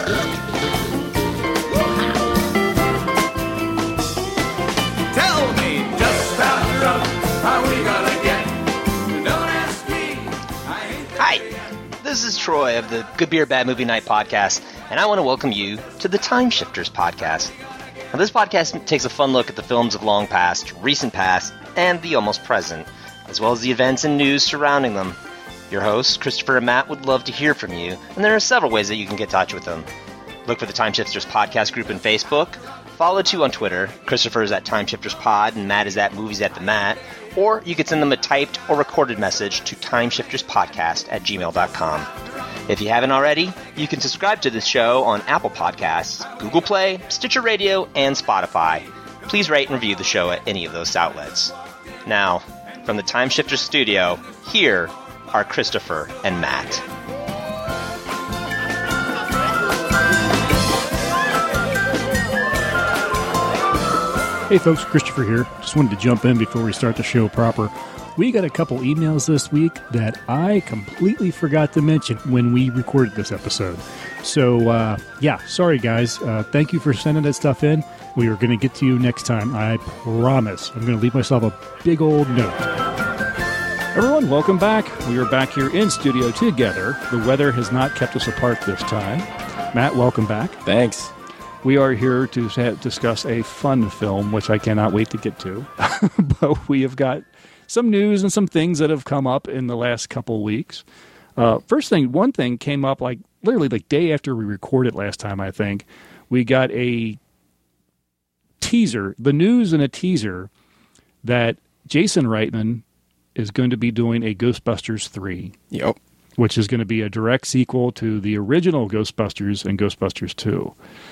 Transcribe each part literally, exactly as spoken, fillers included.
Tell me just how rough how we gonna get. Don't ask me. I ain't Hi, this is Troy of the Good Beer Bad Movie Night podcast, and I want to welcome you to the Time Shifters podcast. Now, this podcast takes a fun look at the films of long past, recent past, and the almost present, as well as the events and news surrounding them. Your hosts, Christopher and Matt, would love to hear from you, and there are several ways that you can get in touch with them. Look for the Time Shifters podcast group on Facebook, follow two on Twitter. Christopher is at Time Shifters Pod, and Matt is at Movies at the Mat, or you can send them a typed or recorded message to timeshifterspodcast at gmail dot com. If you haven't already, you can subscribe to this show on Apple Podcasts, Google Play, Stitcher Radio, and Spotify. Please rate and review the show at any of those outlets. Now, from the Time Shifters studio, here are Christopher and Matt. Hey folks, Christopher here. Just wanted to jump in before we start the show proper. We got a couple emails this week that I completely forgot to mention when we recorded this episode. So, uh, yeah, sorry guys. Uh, thank you for sending that stuff in. We are going to get to you next time. I promise. I'm going to leave myself a big old note. Everyone, welcome back. We are back here in studio together. The weather has not kept us apart this time. Matt, welcome back. Thanks. We are here to ha- discuss a fun film, which I cannot wait to get to. But we have got some news and some things that have come up in the last couple weeks. Uh, first thing, one thing came up like literally the day after we recorded last time, I think. We got a teaser, the news and a teaser that Jason Reitman is going to be doing a Ghostbusters three. Yep. Which is going to be a direct sequel to the original Ghostbusters and Ghostbusters two.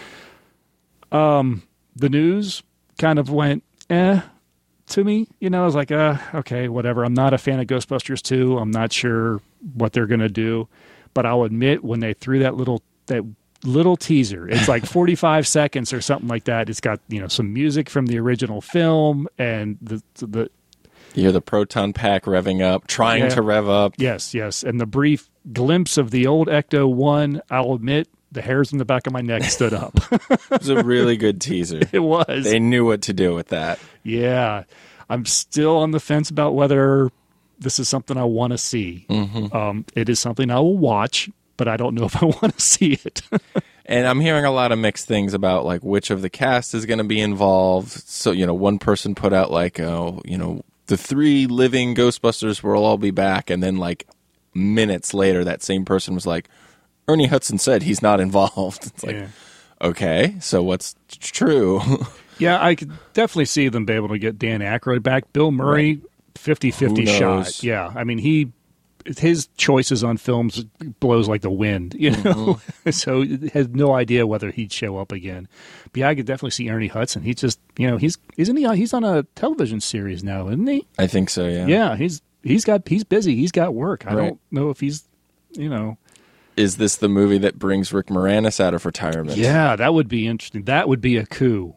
Um, the news kind of went, eh, to me. You know, I was like, uh, okay, whatever. I'm not a fan of Ghostbusters two. I'm not sure what they're going to do. But I'll admit, when they threw that little that little teaser, it's like forty-five seconds or something like that. It's got, you know, some music from the original film and the the You hear the proton pack revving up, trying Yeah. to rev up. Yes, yes. And the brief glimpse of the old Ecto one, I'll admit, the hairs in the back of my neck stood up. It was a really good teaser. It was. They knew what to do with that. Yeah. I'm still on the fence about whether this is something I want to see. Mm-hmm. Um, it is something I will watch, but I don't know if I want to see it. And I'm hearing a lot of mixed things about like which of the cast is going to be involved. So, you know, one person put out like, oh, you know, the three living Ghostbusters will all be back. And then like minutes later, that same person was like, Ernie Hudson said he's not involved. It's like, Yeah. okay, so what's true? Yeah, I could definitely see them be able to get Dan Aykroyd back. Bill Murray, fifty-fifty Who shot. knows? Yeah, I mean, he his choices on films blows like the wind, you know? Mm-hmm. So has no idea whether he'd show up again. But yeah, I could definitely see Ernie Hudson. He just, you know, he's isn't he? He's on a television series now, isn't he? I think so, yeah. Yeah, he's he's got he's busy. He's got work. I Right. don't know if he's, you know. Is this the movie that brings Rick Moranis out of retirement? Yeah, that would be interesting. That would be a coup.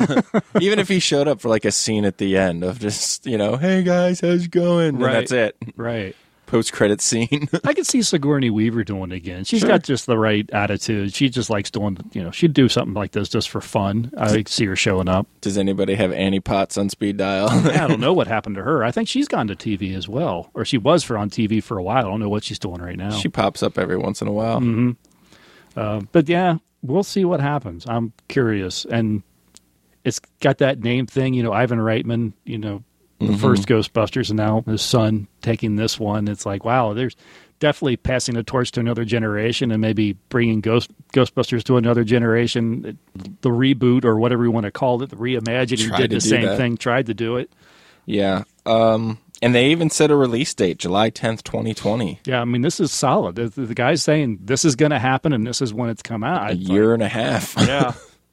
Even if he showed up for like a scene at the end of just, you know, hey guys, how's it going? Right. And that's it. Right. Post-credit scene. I could see Sigourney Weaver doing it again. She's Sure. got just the right attitude. She just likes doing, you know, she'd do something like this just for fun. I see her showing up. Does anybody have Annie Potts on speed dial? I don't know what happened to her. I think she's gone to T V as well. Or she was for on T V for a while. I don't know what she's doing right now. She pops up every once in a while. Mm-hmm. Uh, but yeah, we'll see what happens. I'm curious. And it's got that name thing, you know, Ivan Reitman, you know, the Mm-hmm. first Ghostbusters, and now his son taking this one. It's like, wow, there's definitely passing the torch to another generation and maybe bringing Ghost Ghostbusters to another generation. The reboot, or whatever you want to call it, the reimagining, Tried did to the do same that. thing, tried to do it. Yeah. Um, and they even set a release date, July tenth, twenty twenty. Yeah, I mean, this is solid. The, the guy's saying this is going to happen and this is when it's come out. A It's year like, and a half. yeah.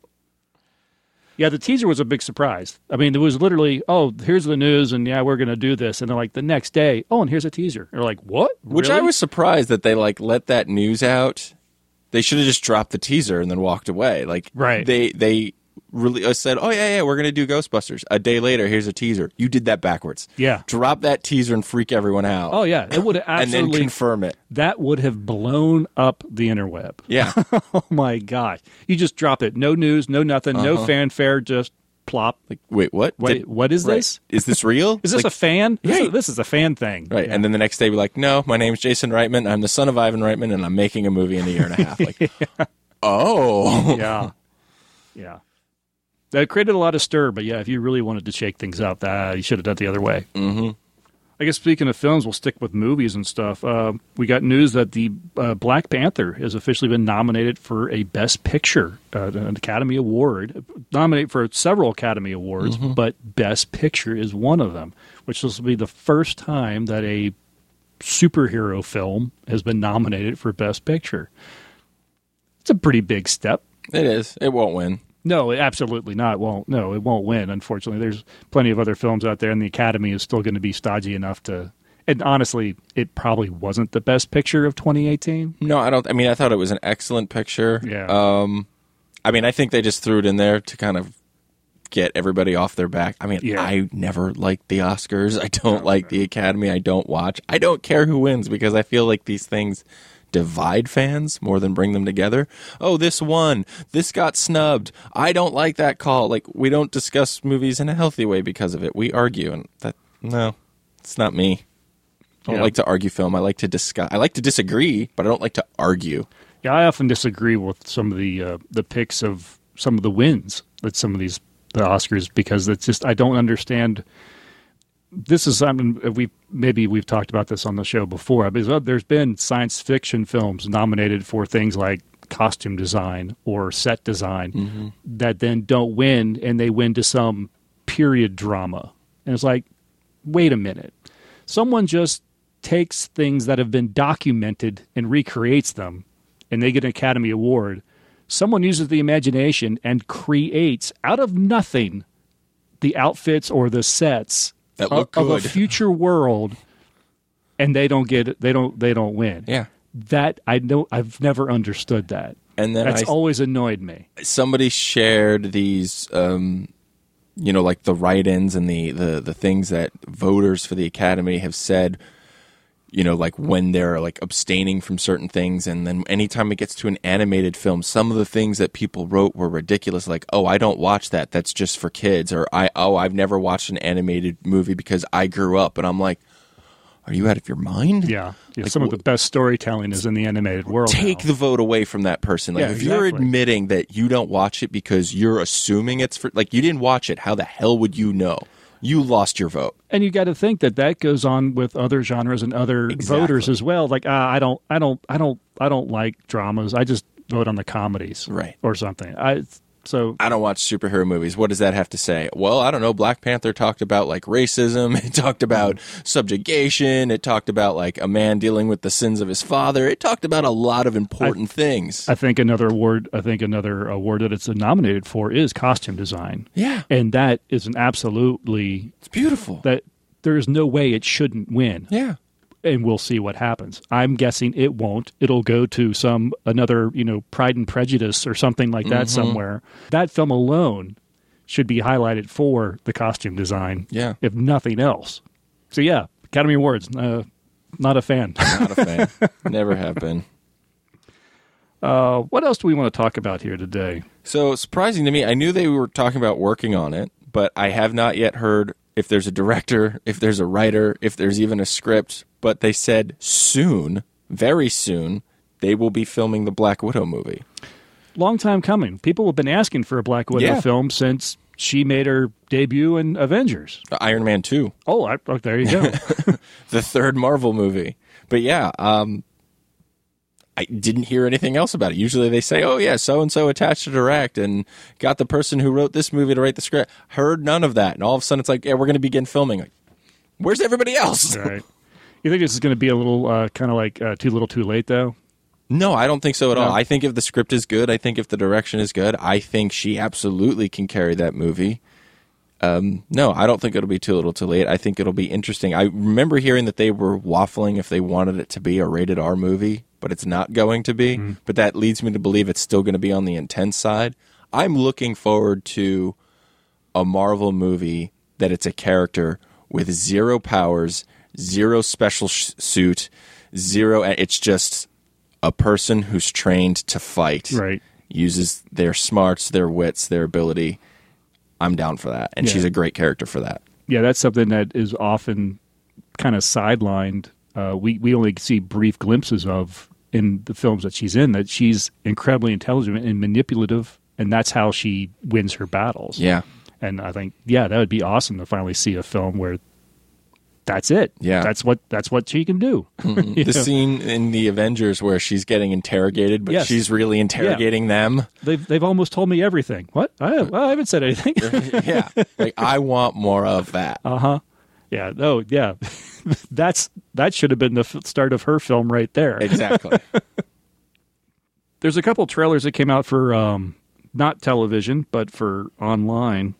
Yeah, the teaser was a big surprise. I mean, it was literally, oh, here's the news, and yeah, we're going to do this. And then, like, the next day, oh, and here's a teaser. They're like, what? Which Really? I was surprised that they, like, let that news out. They should have just dropped the teaser and then walked away. Like, Right. they, they really uh, said, "Oh yeah, yeah, we're gonna do Ghostbusters." A day later, here's a teaser. You did that backwards. Yeah. Drop that teaser and freak everyone out. Oh yeah, it would have and then absolutely confirm it. that would have blown up the interweb. Yeah. Oh my gosh, you just drop it. No news, no nothing, no Uh-huh. fanfare. Just plop. Like, wait, what? Wait, Did- what is right. this? Is this real? Is this Like, a fan? This, Right. is, this is a fan thing. right? Yeah. And then the next day, be like, "No, my name's Jason Reitman. I'm the son of Ivan Reitman, and I'm making a movie in a year and a half." Like, oh, yeah, yeah. That created a lot of stir, but yeah, if you really wanted to shake things up, uh, you should have done it the other way. Mm-hmm. I guess speaking of films, we'll stick with movies and stuff. Uh, we got news that the uh, Black Panther has officially been nominated for a Best Picture, uh, an Academy Award. Nominated for several Academy Awards, Mm-hmm. but Best Picture is one of them, which will be the first time that a superhero film has been nominated for Best Picture. It's a pretty big step. It is. It won't win. No, absolutely not. It won't. No, it won't win. Unfortunately, there's plenty of other films out there, and the Academy is still going to be stodgy enough to. And honestly, it probably wasn't the best picture of twenty eighteen. No, I don't. I mean, I thought it was an excellent picture. Yeah. Um, I mean, I think they just threw it in there to kind of get everybody off their back. I mean, Yeah. I never liked the Oscars. I don't like the Academy. I don't watch. I don't care who wins because I feel like these things divide fans more than bring them together. Oh, this won. This got snubbed. I don't like that call. Like, we don't discuss movies in a healthy way because of it. We argue, and that no, it's not me. I don't Yeah. like to argue film. I like to discuss. I like to disagree, but I don't like to argue. Yeah, I often disagree with some of the uh, the picks of some of the wins that some of these the Oscars because it's just I don't understand. This is I mean we maybe we've talked about this on the show before. Because there's been science fiction films nominated for things like costume design or set design Mm-hmm. that then don't win, and they win to some period drama. And it's like, wait a minute, someone just takes things that have been documented and recreates them, and they get an Academy Award. Someone uses the imagination and creates out of nothing the outfits or the sets That of, look of a good. future world, and they don't get it. They don't. They don't win. Yeah. That I know. I've never understood that. And then That's I, always annoyed me. somebody shared these, um, you know, like the write-ins and the, the, the things that voters for the Academy have said, you know, like when they're like abstaining from certain things. And then anytime it gets to an animated film, some of the things that people wrote were ridiculous. Like, oh, I don't watch that. That's just for kids. Or, I oh, I've never watched an animated movie because I grew up. And I'm like, are you out of your mind? Yeah. yeah Like, some of wh- the best storytelling is in the animated world. Take now. the vote away from that person. Like, Yeah, if you're exactly. admitting that you don't watch it because you're assuming it's for, like, you didn't watch it, how the hell would you know? You lost your vote. And you got to think that that goes on with other genres and other Exactly. voters as well. Like, ah, I don't, I don't, I don't, I don't like dramas. I just vote on the comedies, Right. or something. I so I don't watch superhero movies. What does that have to say? Well, I don't know. Black Panther talked about like racism. It talked about subjugation. It talked about like a man dealing with the sins of his father. It talked about a lot of important things. I think another award. I think another award that it's nominated for is costume design, yeah, and that is an absolutely it's beautiful. that there is no way it shouldn't win. yeah. And we'll see what happens. I'm guessing it won't. It'll go to some another, you know, Pride and Prejudice or something like that Mm-hmm. somewhere. That film alone should be highlighted for the costume design, Yeah. if nothing else. So yeah, Academy Awards. Uh, not a fan. Not a fan. Never have been. Uh, what else do we want to talk about here today? So surprising to me, I knew they were talking about working on it, but I have not yet heard if there's a director, if there's a writer, if there's even a script. But they said soon, very soon, they will be filming the Black Widow movie. Long time coming. People have been asking for a Black Widow Yeah. film since she made her debut in Avengers. Iron Man two, Oh, I, oh there you go. the third Marvel movie. But yeah, um, I didn't hear anything else about it. Usually they say, oh yeah, so-and-so attached to direct and got the person who wrote this movie to write the script. Heard none of that. And all of a sudden it's like, yeah, we're going to begin filming. Like, where's everybody else? Right. You think this is going to be a little uh, kind of like uh, too little too late, though? No, I don't think so at all. No? I think if the script is good, I think if the direction is good, I think she absolutely can carry that movie. Um, no, I don't think it'll be too little too late. I think it'll be interesting. I remember hearing that they were waffling if they wanted it to be a rated R movie, but it's not going to be. Mm-hmm. But that leads me to believe it's still going to be on the intense side. I'm looking forward to a Marvel movie that it's a character with zero powers, zero special sh- suit, zero. It's just a person who's trained to fight. Right. Uses their smarts, their wits, their ability. I'm down for that. And Yeah. she's a great character for that. Yeah, that's something that is often kind of sidelined. Uh, we, we only see brief glimpses of in the films that she's in, that she's incredibly intelligent and manipulative, and that's how she wins her battles. Yeah. And I think, yeah, that would be awesome to finally see a film where that's it. Yeah. That's what that's what she can do. Mm-hmm. You The know? scene in the Avengers where she's getting interrogated, but Yes. she's really interrogating them. They've they've almost told me everything. What? I, well, I haven't said anything. Yeah. Like, I want more of that. Uh huh. Yeah. No. Yeah. That's that should have been the f- start of her film right there. Exactly. There's a couple trailers that came out for um, not television, but for online.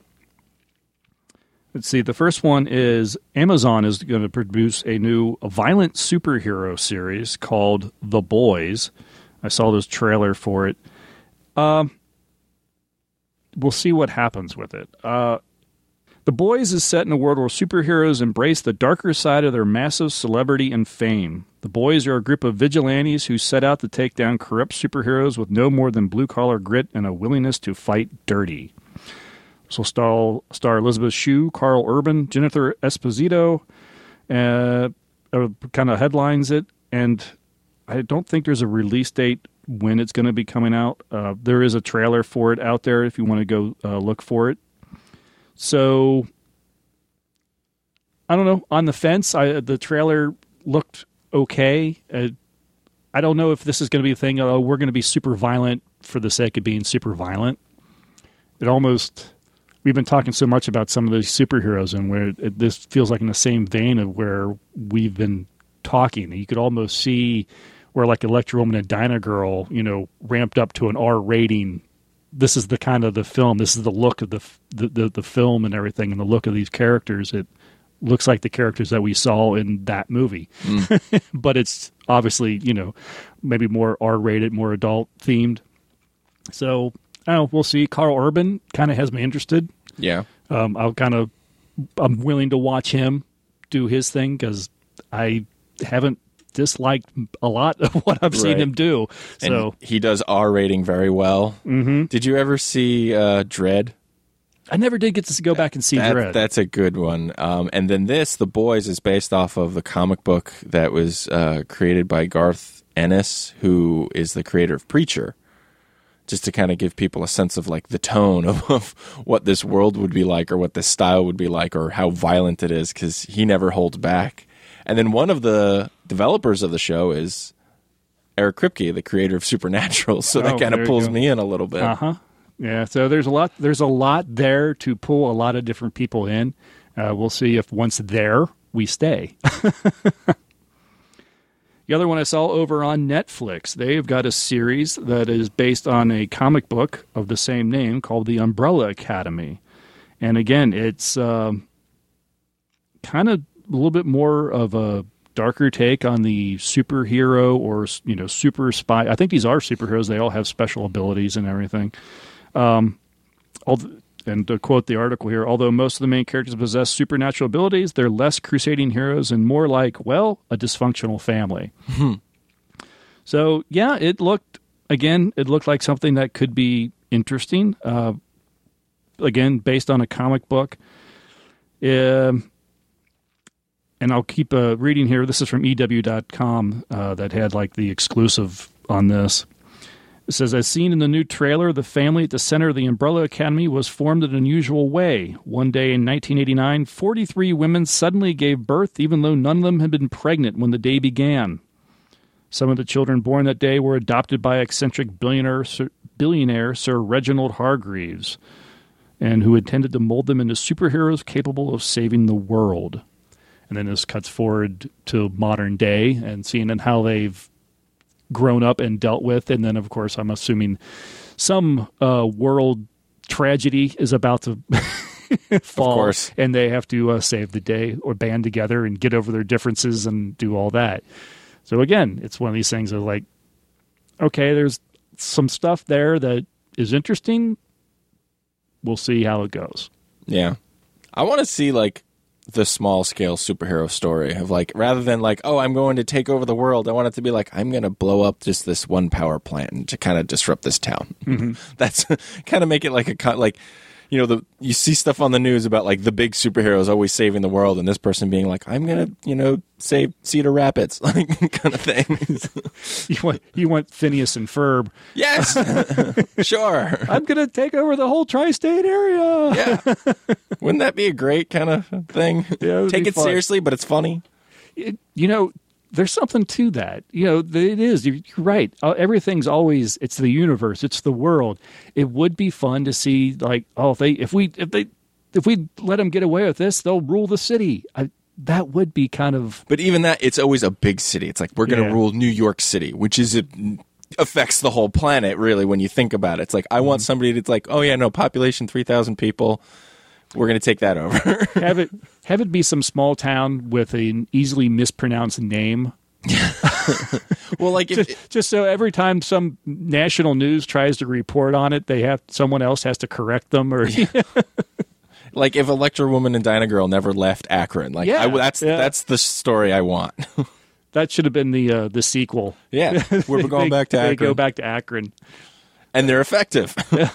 Let's see. The first one is Amazon is going to produce a new violent superhero series called The Boys. I saw this trailer for it. Um, we'll see what happens with it. Uh, The Boys is set in a world where superheroes embrace the darker side of their massive celebrity and fame. The Boys are a group of vigilantes who set out to take down corrupt superheroes with no more than blue-collar grit and a willingness to fight dirty. This will star, star Elizabeth Shue, Carl Urban, Jennifer Esposito, uh, uh, kind of headlines it, and I don't think there's a release date when it's going to be coming out. Uh, there is a trailer for it out there if you want to go uh, look for it. So, I don't know. On the fence, I, the trailer looked okay. Uh, I don't know if this is going to be a thing. Oh, we're going to be super violent for the sake of being super violent. It almost... We've been talking so much about some of these superheroes, and where it, this feels like in the same vein of where we've been talking. You could almost see where, like, Electro Woman and Dyna Girl, you know, ramped up to an R rating. This is the kind of the film. This is the look of the the, the, the film and everything, and the look of these characters. It looks like the characters that we saw in that movie, mm. But it's obviously, you know, maybe more R rated, more adult themed. So. Oh, we'll see. Carl Urban kind of has me interested. Yeah. Um, I'll kind of, I'm willing to watch him do his thing because I haven't disliked a lot of what I've seen Right. him do. So And he does R rating very well. Mm-hmm. Did you ever see uh, Dread? I never did get to go back and see That- Dread. That's a good one. Um, and then this, The Boys, is based off of the comic book that was uh, created by Garth Ennis, who is the creator of Preacher. Just to kind of give people a sense of like the tone of, of what this world would be like, or what this style would be like, or how violent it is, because he never holds back. And then one of the developers of the show is Eric Kripke, the creator of Supernatural. So that Oh, kind there of you pulls go. me in a little bit. Uh huh. Yeah. So there's a lot. There's a lot there to pull a lot of different people in. Uh, we'll see if once there we stay. The other one I saw over on Netflix, they've got a series that is based on a comic book of the same name called The Umbrella Academy. And again, it's um, kind of a little bit more of a darker take on the superhero or, you know, super spy. I think these are superheroes. They all have special abilities and everything. Um, all the, and to quote the article here, although most of the main characters possess supernatural abilities, they're less crusading heroes and more like, well, a dysfunctional family. So, yeah, it looked, again, it looked like something that could be interesting. Uh, again, based on a comic book. Um, and I'll keep uh, reading here. This is from E W dot com uh, that had like the exclusive on this. It says, as seen in the new trailer, the family at the center of the Umbrella Academy was formed in an unusual way. One day in nineteen eighty-nine, forty-three women suddenly gave birth, even though none of them had been pregnant when the day began. Some of the children born that day were adopted by eccentric billionaire Sir, billionaire Sir Reginald Hargreaves, and who intended to mold them into superheroes capable of saving the world. And then this cuts forward to modern day and seeing how they've grown up and dealt with. And then, of course, I'm assuming some uh, world tragedy is about to fall. Of course. And they have to uh, save the day or band together and get over their differences and do all that. So, again, it's one of these things of like, okay, there's some stuff there that is interesting. we'll see how it goes. Yeah. I want to see, like, the small-scale superhero story of, like, rather than, like, oh, I'm going to take over the world, I want it to be like, I'm going to blow up just this one power plant and to kind of disrupt this town. Mm-hmm. That's kind of make it like a, like, you know, the you see stuff on the news about, like, the big superheroes always saving the world and this person being like, I'm going to, you know, save Cedar Rapids, like, kind of thing. you want you want Phineas and Ferb. Yes! Sure. I'm going to take over the whole tri-state area. Yeah. Wouldn't that be a great kind of thing? Yeah, it would Take be it fun. seriously, but it's funny. It, you know, there's something to that. You know, it is. You're right. Uh, Everything's always, it's the universe. It's the world. It would be fun to see, like, oh, if they, if we, if they, if we let them get away with this, they'll rule the city. I, that would be kind of. But even that, it's always a big city. It's like, we're going to Yeah. rule New York City, which is, it affects the whole planet, really, when you think about it. It's like, I want somebody that's like, oh, yeah, no, population three thousand people. We're going to take that over. have it have it be some small town with an easily mispronounced name. Well, like, if, Just, just so every time some national news tries to report on it, they have someone else has to correct them. Or like, if Electra Woman and Dyna Girl never left Akron, like, Yeah, I, that's yeah. that's the story I want. that should have been the uh, the sequel. Yeah, we're going They- back to They Akron, go back to Akron. and they're effective.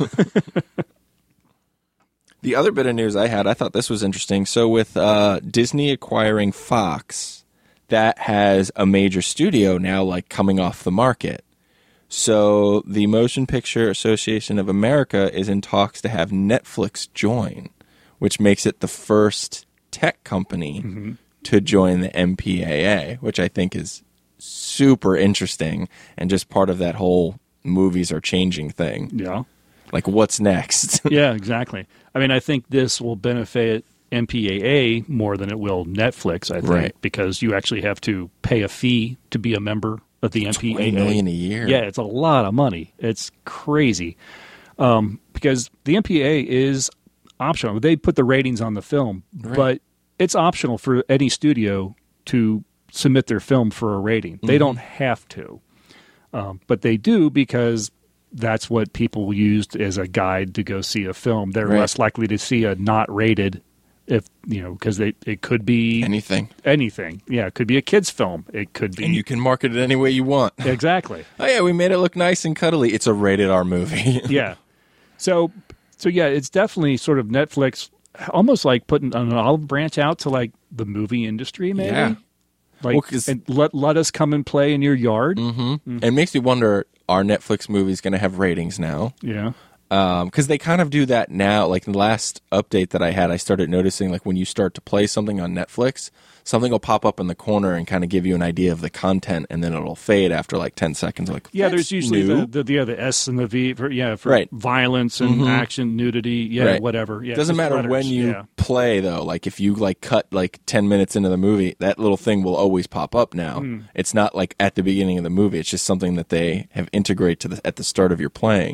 The other bit of news I had, I thought this was interesting. So with uh, Disney acquiring Fox, that has a major studio now, like, coming off the market. So the Motion Picture Association of America is in talks to have Netflix join, which makes it the first tech company mm-hmm. to join the M P A A, which I think is super interesting and just part of that whole movies are changing thing. Yeah. Like, what's next? Yeah, exactly. I mean, I think this will benefit M P A A more than it will Netflix, I think, Right. because you actually have to pay a fee to be a member of the M P A A. twenty million a year. Yeah, it's a lot of money. It's crazy. Um, because the M P A A is optional. They put the ratings on the film, Right. but it's optional for any studio to submit their film for a rating. They Mm-hmm. don't have to. Um, but they do because that's what people used as a guide to go see a film. They're Right. less likely to see a not rated if, you know, because they it could be Anything. anything. Yeah, it could be a kid's film. It could be. And you can market it any way you want. Exactly. Oh, yeah, we made it look nice and cuddly. It's a rated R movie. Yeah. So, so yeah, it's definitely sort of Netflix, almost like putting an olive branch out to like the movie industry, maybe. Yeah. Like, Well, 'cause- and let let us come and play in your yard. Mm-hmm. It makes me wonder, are Netflix movies going to have ratings now? Yeah. Because they kind of do that now. Like, the last update that I had, I started noticing, like, when you start to play something on Netflix, something will pop up in the corner and kind of give you an idea of the content, and then it'll fade after, like, ten seconds. Like, Yeah, that's there's usually new. the, the yeah the S and the V for yeah for Right. violence and action, nudity, yeah, Right. whatever. Yeah, Doesn't just matter letters, when you yeah. play, though. Like, if you, like, cut, like, ten minutes into the movie, that little thing will always pop up now. Hmm. It's not, like, at the beginning of the movie. It's just something that they have integrated to the, at the start of your playing.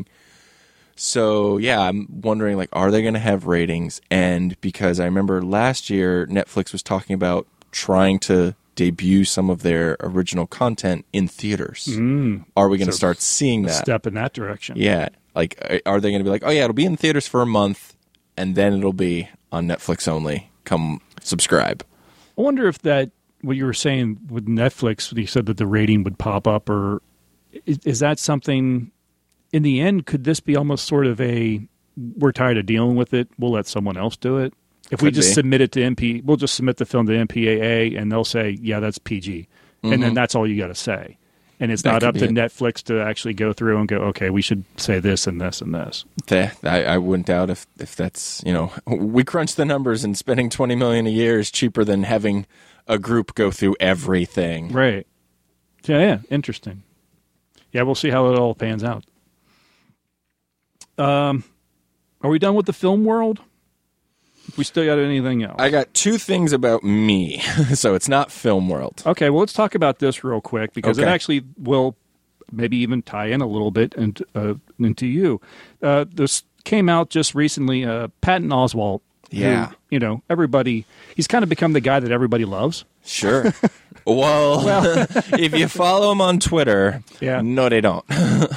So, yeah, I'm wondering, like, are they going to have ratings? And because I remember last year, Netflix was talking about trying to debut some of their original content in theaters. Mm. Are we going to So, start seeing A that? step in that direction. Yeah. Like, are they going to be like, oh, yeah, it'll be in theaters for a month, and then it'll be on Netflix only. Come subscribe. I wonder if that what you were saying with Netflix, when you said that the rating would pop up, or is, is that something? In the end, could this be almost sort of a we're tired of dealing with it, we'll let someone else do it? If we Could just be. submit it to M P, we'll just submit the film to M P A A, and they'll say, "Yeah, that's P G," and then that's all you got to say. And it's That not could up be to it. Netflix to actually go through and go, "Okay, we should say this and this and this." I, I wouldn't doubt if, if that's, you know, we crunch the numbers and spending twenty million dollars a year is cheaper than having a group go through everything. Right. Yeah, yeah, interesting. Yeah, we'll see how it all pans out. Um, are we done with the film world? We still got anything else? I got two things about me, so it's not film world. Okay, well, let's talk about this real quick because it Okay. actually will maybe even tie in a little bit into, uh, into you. Uh, this came out just recently. Uh, Patton Oswalt. who, Yeah. you know, everybody, he's kind of become the guy that everybody loves. Sure. well, if you follow him on Twitter, Yeah. no, they don't. Well,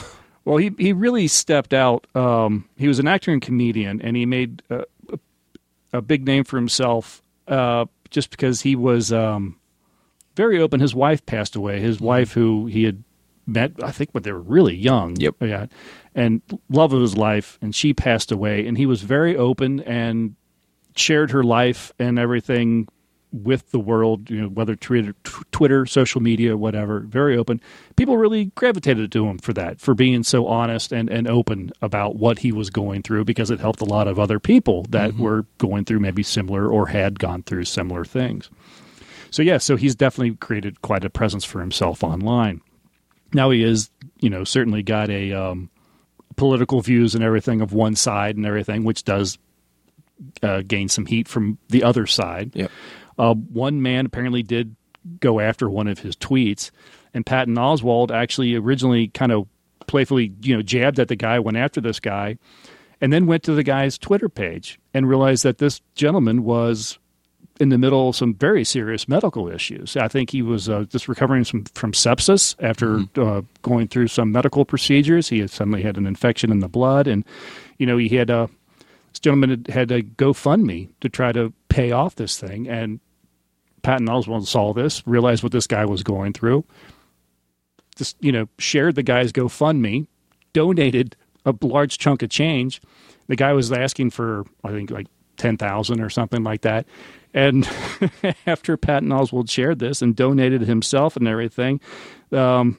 Well, he he really stepped out. Um, he was an actor and comedian, and he made a, a, a big name for himself uh, just because he was um, very open. His wife passed away. His wife, who he had met, I think, when they were really young. Yep. Yeah, and love of his life, and she passed away. And he was very open and shared her life and everything with the world, you know, whether Twitter, Twitter, social media, whatever, very open. People really gravitated to him for that, for being so honest and, and open about what he was going through, because it helped a lot of other people that mm-hmm. were going through maybe similar or had gone through similar things. So, yeah, so he's definitely created quite a presence for himself online. Now he is, you know, certainly got a um, political views and everything of one side and everything, which does uh, gain some heat from the other side. Yep. Uh, one man apparently did go after one of his tweets, and Patton Oswalt actually originally kind of playfully, you know, jabbed at the guy, went after this guy, and then went to the guy's Twitter page and realized that this gentleman was in the middle of some very serious medical issues. I think he was uh, just recovering from, from sepsis after mm-hmm. uh, going through some medical procedures. He had suddenly had an infection in the blood, and, you know, he had a, this gentleman had, had a GoFundMe to try to pay off this thing, and Patton Oswalt saw this, realized what this guy was going through, just, you know, shared the guy's GoFundMe, donated a large chunk of change. The guy was asking for, I think, like ten thousand dollars or something like that. And after Patton Oswalt shared this and donated himself and everything, um,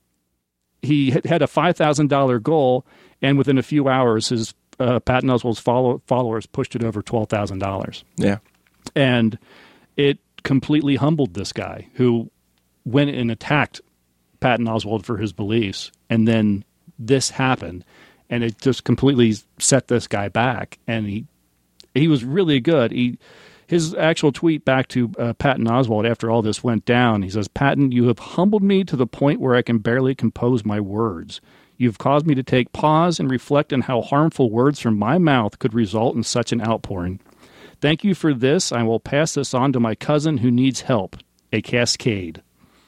he had a five thousand dollars goal, and within a few hours, his uh, Patton Oswalt's follow- followers pushed it over twelve thousand dollars. Yeah. And it completely humbled this guy, who went and attacked Patton Oswalt for his beliefs, and then this happened, and it just completely set this guy back. And he he was really good. He his actual tweet back to uh, Patton Oswalt after all this went down, he says, "Patton, you have humbled me to the point where I can barely compose my words. You've caused me to take pause and reflect on how harmful words from my mouth could result in such an outpouring. Thank you for this. I will pass this on to my cousin who needs help, a Cascade."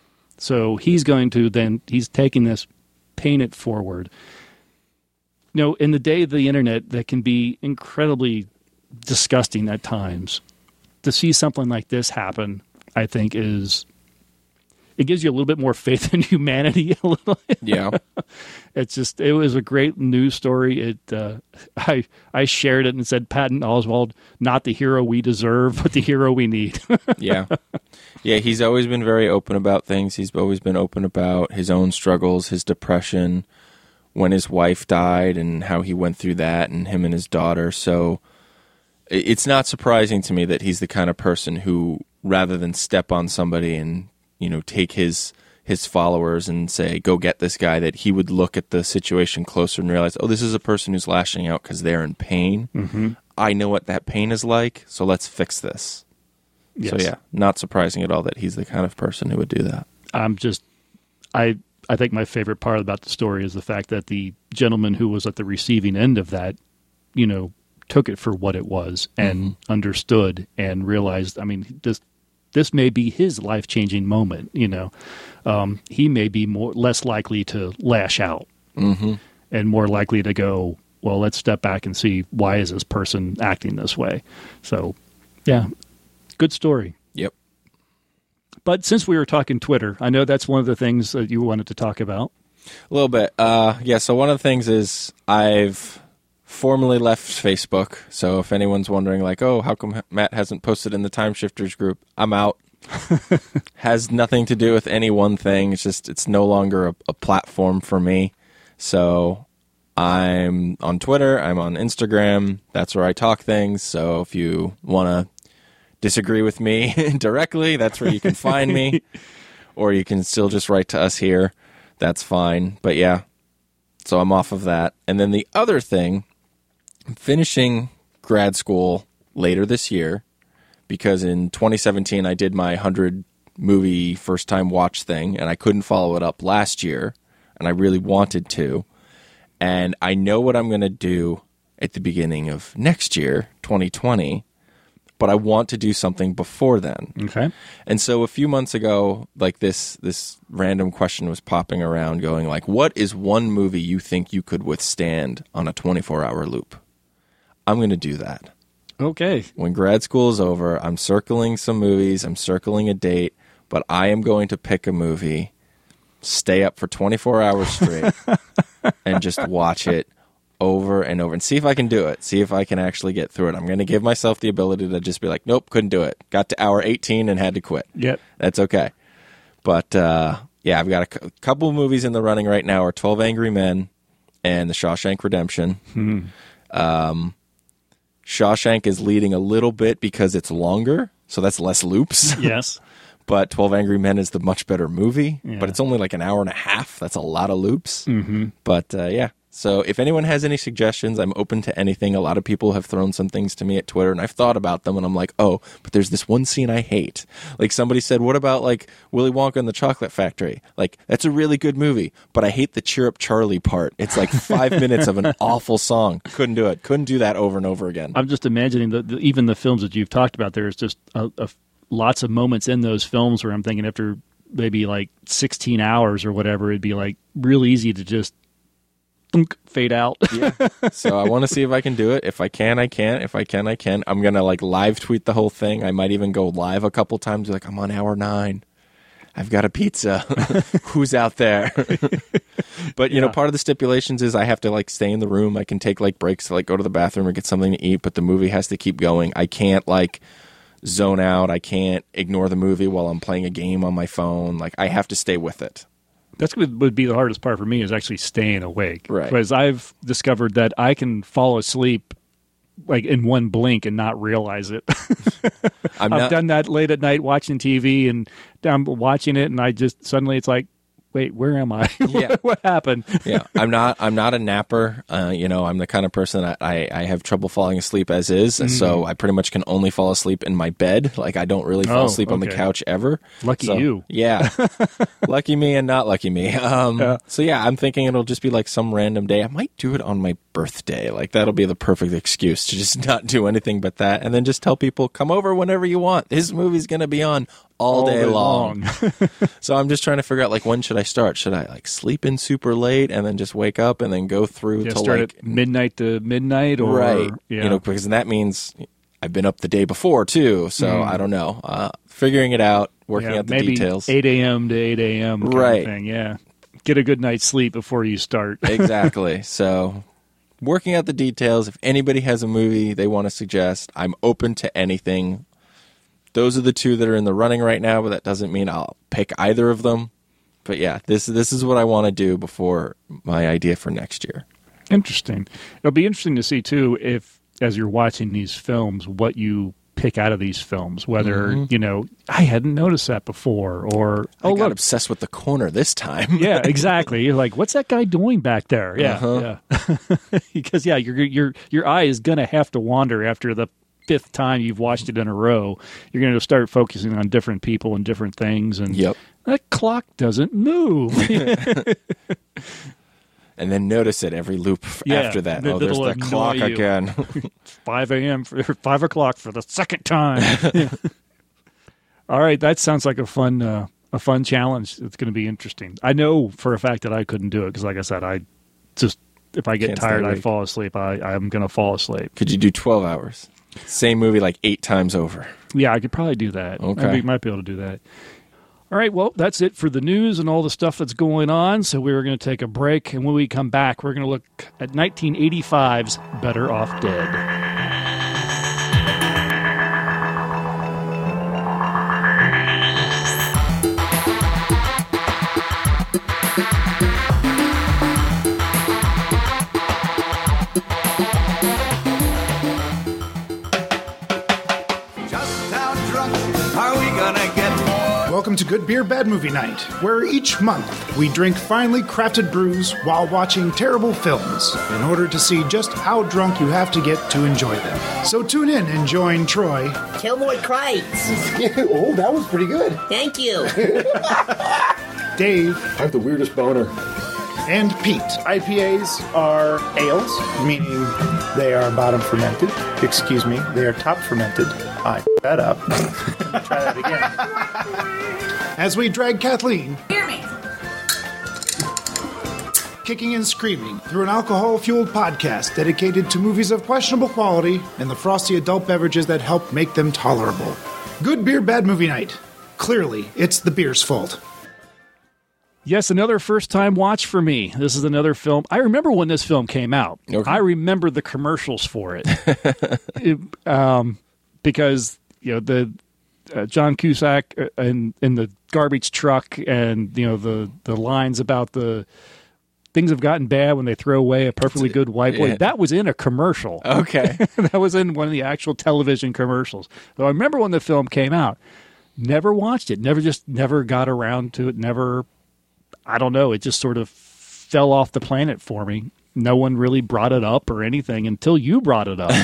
So he's going to then, he's taking this, paying it forward. You know, in the day of the internet that can be incredibly disgusting at times, to see something like this happen, I think is, it gives you a little bit more faith in humanity. A little. Yeah. It's just, it was a great news story. It, uh, I, I shared it and said, Patton Oswalt, not the hero we deserve, but the hero we need. Yeah. Yeah. He's always been very open about things. He's always been open about his own struggles, his depression, when his wife died and how he went through that, and him and his daughter. So it's not surprising to me that he's the kind of person who, rather than step on somebody and, you know, take his his followers and say, go get this guy, that he would look at the situation closer and realize, oh, this is a person who's lashing out because they're in pain. Mm-hmm. I know what that pain is like, so let's fix this. Yes. So, yeah, not surprising at all that he's the kind of person who would do that. I'm just, I I think my favorite part about the story is the fact that the gentleman who was at the receiving end of that, you know, took it for what it was and mm-hmm. understood and realized, I mean, this this may be his life-changing moment, you know. Um, he may be more less likely to lash out mm-hmm. and more likely to go, well, let's step back and see, why is this person acting this way? So, yeah, good story. Yep. But since we were talking Twitter, I know that's one of the things that you wanted to talk about. A little bit. Uh, yeah, so one of the things is I've formally left Facebook. So if anyone's wondering, like, oh, how come Matt hasn't posted in the Time Shifters group? I'm out. Has nothing to do with any one thing. It's just, it's no longer a, a platform for me. So I'm on Twitter. I'm on Instagram. That's where I talk things. So if you want to disagree with me directly, that's where you can find me. Or you can still just write to us here. That's fine. But yeah, so I'm off of that. And then the other thing, I'm finishing grad school later this year, because in twenty seventeen I did my one hundred movie first time watch thing, and I couldn't follow it up last year, and I really wanted to. And I know what I'm going to do at the beginning of next year, twenty twenty. but I want to do something before then. Okay. And so a few months ago, like this this random question was popping around going like, what is one movie you think you could withstand on a twenty-four hour loop? I'm going to do that. Okay. When grad school is over, I'm circling some movies, I'm circling a date, but I am going to pick a movie, stay up for twenty-four hours straight, and just watch it over and over and see if I can do it. See if I can actually get through it. I'm going to give myself the ability to just be like, nope, couldn't do it. Got to hour eighteen and had to quit. Yep. That's okay. But, uh, yeah, I've got a c- couple of movies in the running right now are twelve Angry Men and The Shawshank Redemption. Hmm. Um, Shawshank is leading a little bit because it's longer, so that's less loops. Yes. But twelve Angry Men is the much better movie. Yeah. But it's only like an hour and a half. That's a lot of loops. Mm-hmm. But, uh, yeah. So if anyone has any suggestions, I'm open to anything. A lot of people have thrown some things to me at Twitter, and I've thought about them, and I'm like, oh, but there's this one scene I hate. Like somebody said, what about like Willy Wonka and the Chocolate Factory? Like, that's a really good movie, but I hate the Cheer Up Charlie part. It's like five minutes of an awful song. Couldn't do it. Couldn't do that over and over again. I'm just imagining that the, even the films that you've talked about, there's just a, a, lots of moments in those films where I'm thinking after maybe like sixteen hours or whatever, it'd be like real easy to just thunk, fade out. Yeah. So I want to see if I can do it. If I can, I can. If I can, I can. I'm going to like live tweet the whole thing. I might even go live a couple times. Like, I'm on hour nine. I've got a pizza. Who's out there? But, you Yeah. know, part of the stipulations is I have to like stay in the room. I can take like breaks to like go to the bathroom or get something to eat, but the movie has to keep going. I can't like zone out. I can't ignore the movie while I'm playing a game on my phone. Like, I have to stay with it. That's what would be the hardest part for me is actually staying awake. Right. Because I've discovered that I can fall asleep like in one blink and not realize it. I'm I've not, done that late at night watching T V and I'm watching it and I just suddenly it's like, wait, where am I? Yeah. What happened? yeah, I'm not. I'm not a napper. Uh, you know, I'm the kind of person that I, I have trouble falling asleep as is, and so I pretty much can only fall asleep in my bed. Like I don't really fall Oh, asleep on the okay. couch ever. Lucky So, you. Yeah, lucky me and not lucky me. Um, Yeah. So yeah, I'm thinking it'll just be like some random day. I might do it on my birthday. Like that'll be the perfect excuse to just not do anything but that, and then just tell people come over whenever you want. This movie's gonna be on all, day, long. So I'm just trying to figure out like when should I start? Should I like sleep in super late and then just wake up and then go through Yeah, till start like at midnight to midnight or right? yeah. You know, because that means I've been up the day before too. So I don't know. Uh, figuring it out, working Yeah, out the maybe details. eight a.m. to eight a.m. kind Right. of thing. Yeah. Get a good night's sleep before you start. Exactly. So working out the details. If anybody has a movie they want to suggest, I'm open to anything. Those are the two that are in the running right now, but that doesn't mean I'll pick either of them. But yeah, this this is what I want to do before my idea for next year. Interesting. It'll be interesting to see too if, as you're watching these films, what you pick out of these films. Whether Mm-hmm. you know, I hadn't noticed that before, or I oh got look, obsessed with the corner this time. yeah, exactly. You're like, what's that guy doing back there? Yeah, Uh-huh. yeah. Because yeah, your your your eye is gonna have to wander after the fifth time you've watched it in a row. You're going to start focusing on different people and different things, and Yep. that clock doesn't move. And then notice it every loop f- Yeah, after that. that- Oh, there's that'll the annoy clock you. again. five a.m. for five o'clock for the second time. All right, that sounds like a fun uh, a fun challenge. It's going to be interesting. I know for a fact that I couldn't do it because, like I said, I just if I get Can't stay tired, I awake. fall asleep. I I'm going to fall asleep. Could you do twelve hours? Same movie like eight times over. Yeah, I could probably do that. Okay. I might be able to do that. All right, well, that's it for the news and all the stuff that's going on. So we're going to take a break, and when we come back, we're going to look at nineteen eighty-five's Better Off Dead. Just how drunk are we gonna get? Welcome to Good Beer, Bad Movie Night, where each month we drink finely crafted brews while watching terrible films in order to see just how drunk you have to get to enjoy them. So tune in and join Troy, Kilmore Krites. Oh, that was pretty good. Thank you. Dave, I have the weirdest boner. and peat. I P As are ales, meaning they are bottom fermented. Excuse me, they are top fermented. I f***ed that up. Try that again. As we drag Kathleen, Hear me. kicking and screaming through an alcohol-fueled podcast dedicated to movies of questionable quality and the frosty adult beverages that help make them tolerable. Good Beer, Bad Movie Night. Clearly, it's the beer's fault. Yes, another first-time watch for me. This is another film. I remember when this film came out. Okay. I remember the commercials for it, it um, because you know the uh, John Cusack in in the garbage truck, and you know the the lines about the things have gotten bad when they throw away a perfectly good white boy. Yeah. That was in a commercial. Okay. That was in one of the actual television commercials. So I remember when the film came out. Never watched it. Never just never got around to it. Never. I don't know. It just sort of fell off the planet for me. No one really brought it up or anything until you brought it up.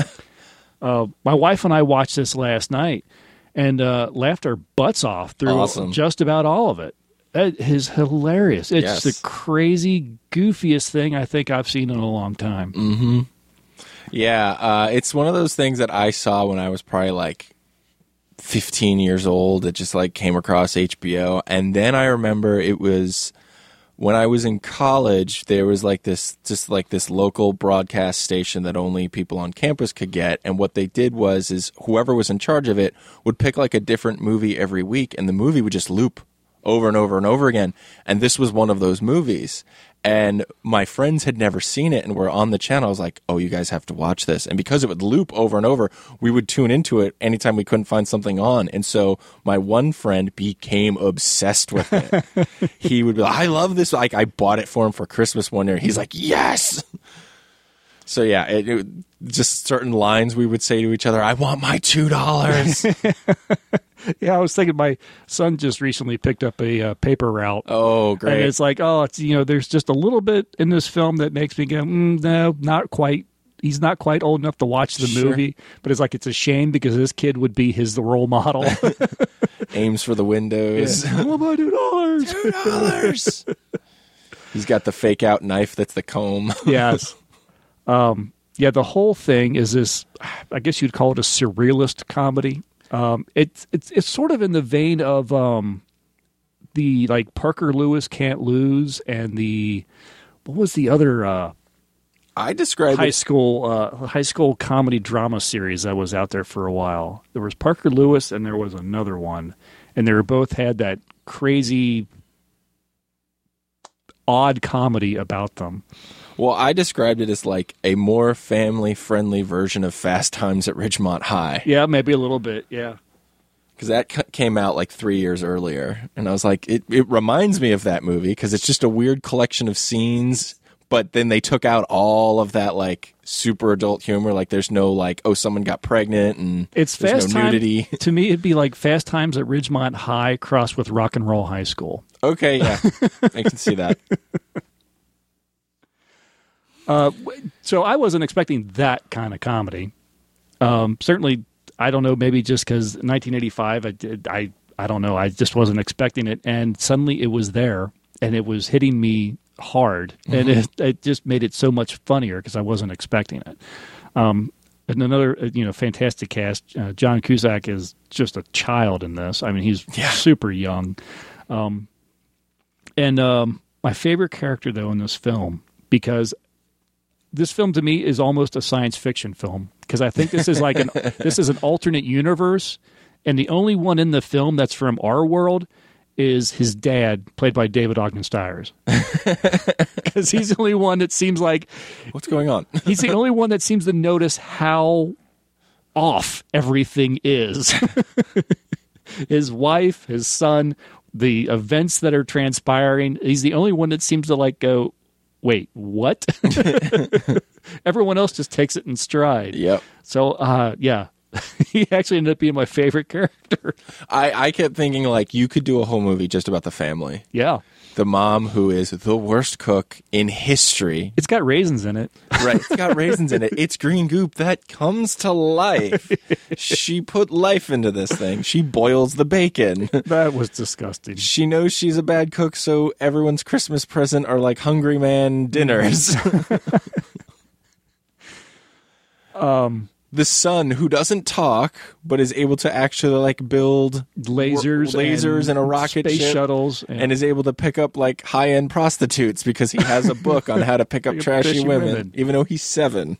uh, my wife and I watched this last night and uh, laughed our butts off through Awesome. just about all of it. It is hilarious. It's Yes. the crazy, goofiest thing I think I've seen in a long time. Mm-hmm. Yeah, uh, it's one of those things that I saw when I was probably like fifteen years old. It just like came across H B O. And then I remember it was when I was in college, there was like this, just like this local broadcast station that only people on campus could get. And what they did was, is whoever was in charge of it would pick like a different movie every week, and the movie would just loop over and over and over again. And this was one of those movies. And my friends had never seen it and were on the channel. I was like, oh, you guys have to watch this. And because it would loop over and over, we would tune into it anytime we couldn't find something on. And so my one friend became obsessed with it. He would be like, I love this. Like, I bought it for him for Christmas one year. He's like, yes. So yeah, it, it, just certain lines we would say to each other. I want my two dollars. Yeah, I was thinking my son just recently picked up a uh, paper route. Oh, great. And it's like, oh, it's, you know, there's just a little bit in this film that makes me go, mm, no, not quite. He's not quite old enough to watch the Sure. movie, but it's like it's a shame because this kid would be his role model. Aims for the windows. I want my two dollars. Two dollars. He's got the fake out knife that's the comb. Yes. Um, yeah, the whole thing is this, I guess you'd call it a surrealist comedy. Um, it's it's it's sort of in the vein of um, the like Parker Lewis Can't Lose and the what was the other uh, I describe high it. school uh, high school comedy drama series that was out there for a while. There was Parker Lewis and there was another one, and they were both had that crazy odd comedy about them. Well, I described it as like a more family-friendly version of Fast Times at Ridgemont High. Yeah, maybe a little bit. Yeah. Because that c- came out like three years earlier. And I was like, it, it reminds me of that movie because it's just a weird collection of scenes. But then they took out all of that like super adult humor. Like there's no like, oh, someone got pregnant and It's there's Fast no Time. nudity. To me, it'd be like Fast Times at Ridgemont High crossed with Rock and Roll High School. Okay, yeah. I can see that. Uh, w- so I wasn't expecting that kind of comedy. Um, certainly, I don't know. Maybe just because nineteen eighty-five, I did. I I don't know. I just wasn't expecting it, and suddenly it was there, and it was hitting me hard, and it, it just made it so much funnier because I wasn't expecting it. Um, and another, uh, you know, fantastic cast. Uh, John Cusack is just a child in this. I mean, he's Yeah. super young. Um, and um, my favorite character, though, in this film, because this film to me is almost a science fiction film, because I think this is like an this is an alternate universe, and the only one in the film that's from our world is his dad, played by David Ogden Stiers, because he's the only one that seems like What's going on? he's the only one that seems to notice how off everything is. His wife, his son, the events that are transpiring. He's the only one that seems to like go, wait, what? Everyone else just takes it in stride. Yep. So, uh, yeah, he actually ended up being my favorite character. I, I kept thinking like you could do a whole movie just about the family. Yeah. the mom who is the worst cook in history. It's got raisins in it. Right. It's got raisins in it. It's green goop that comes to life. She put life into this thing. She boils the bacon. That was disgusting. She knows she's a bad cook, so everyone's Christmas present are like Hungry Man dinners. um, the son who doesn't talk but is able to actually like build lasers, r- lasers and and a rocket space ship shuttles, and, and is able to pick up like high end prostitutes because he has a book on how to pick up Pick up trashy trashy women, women. even though he's seven.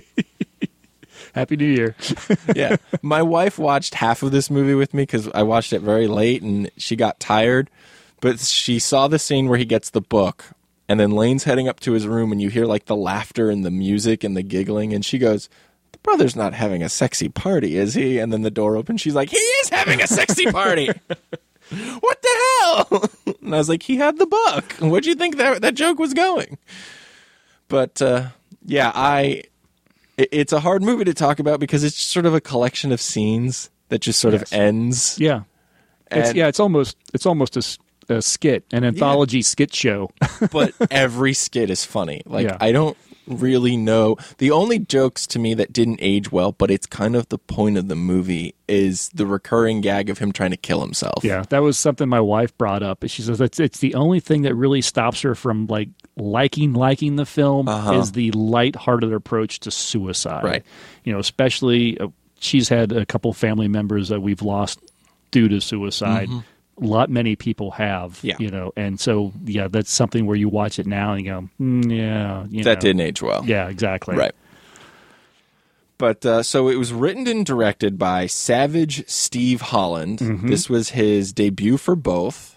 Happy New Year. Yeah. My wife watched half of this movie with me because I watched it very late and she got tired. But she saw the scene where he gets the book and then Lane's heading up to his room and you hear like the laughter and the music and the giggling. And she goes, the brother's not having a sexy party, is he? And then the door opens. She's like, he is having a sexy party. What the hell? And I was like, he had the book. Where'd you think that, that joke was going? But uh, yeah, I... it's a hard movie to talk about because it's sort of a collection of scenes that just sort Yes. of ends. Yeah. It's, And- yeah, it's almost it's almost a, s- a skit, an anthology skit show. But every skit is funny. Like, Yeah. I don't really know. The only jokes to me that didn't age well, but it's kind of the point of the movie, is the recurring gag of him trying to kill himself. Yeah, that was something my wife brought up. She says it's it's the only thing that really stops her from like liking liking the film Uh-huh. is the lighthearted approach to suicide. Right. You know, especially uh, she's had a couple family members that we've lost due to suicide. A lot, many people have. Yeah. You know, and so yeah, that's something where you watch it now and you go, mm, yeah, you That know. didn't age well. Yeah, exactly. Right. But uh, so it was written and directed by Savage Steve Holland. Mm-hmm. This was his debut for both.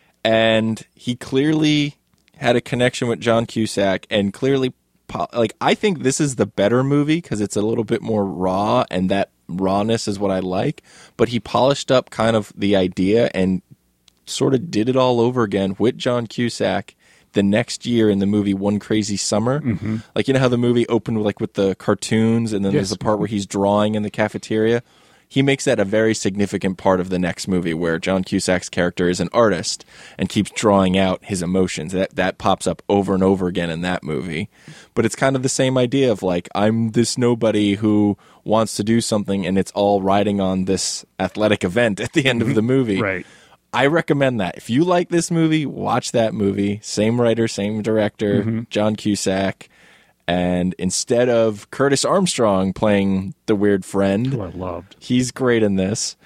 And he clearly had a connection with John Cusack and clearly, po- like, I think this is the better movie because it's a little bit more raw and that rawness is what I like. But he polished up kind of the idea and sort of did it all over again with John Cusack the next year in the movie One Crazy Summer. Mm-hmm. Like, you know how the movie opened like with the cartoons and then Yes. there's a part where he's drawing in the cafeteria? He makes that a very significant part of the next movie where John Cusack's character is an artist and keeps drawing out his emotions. That that pops up over and over again in that movie. But it's kind of the same idea of like, I'm this nobody who wants to do something and it's all riding on this athletic event at the end of the movie. Right. I recommend that. If you like this movie, watch that movie. Same writer, same director, Mm-hmm. John Cusack. And instead of Curtis Armstrong playing the weird friend, Who I loved. he's great in this.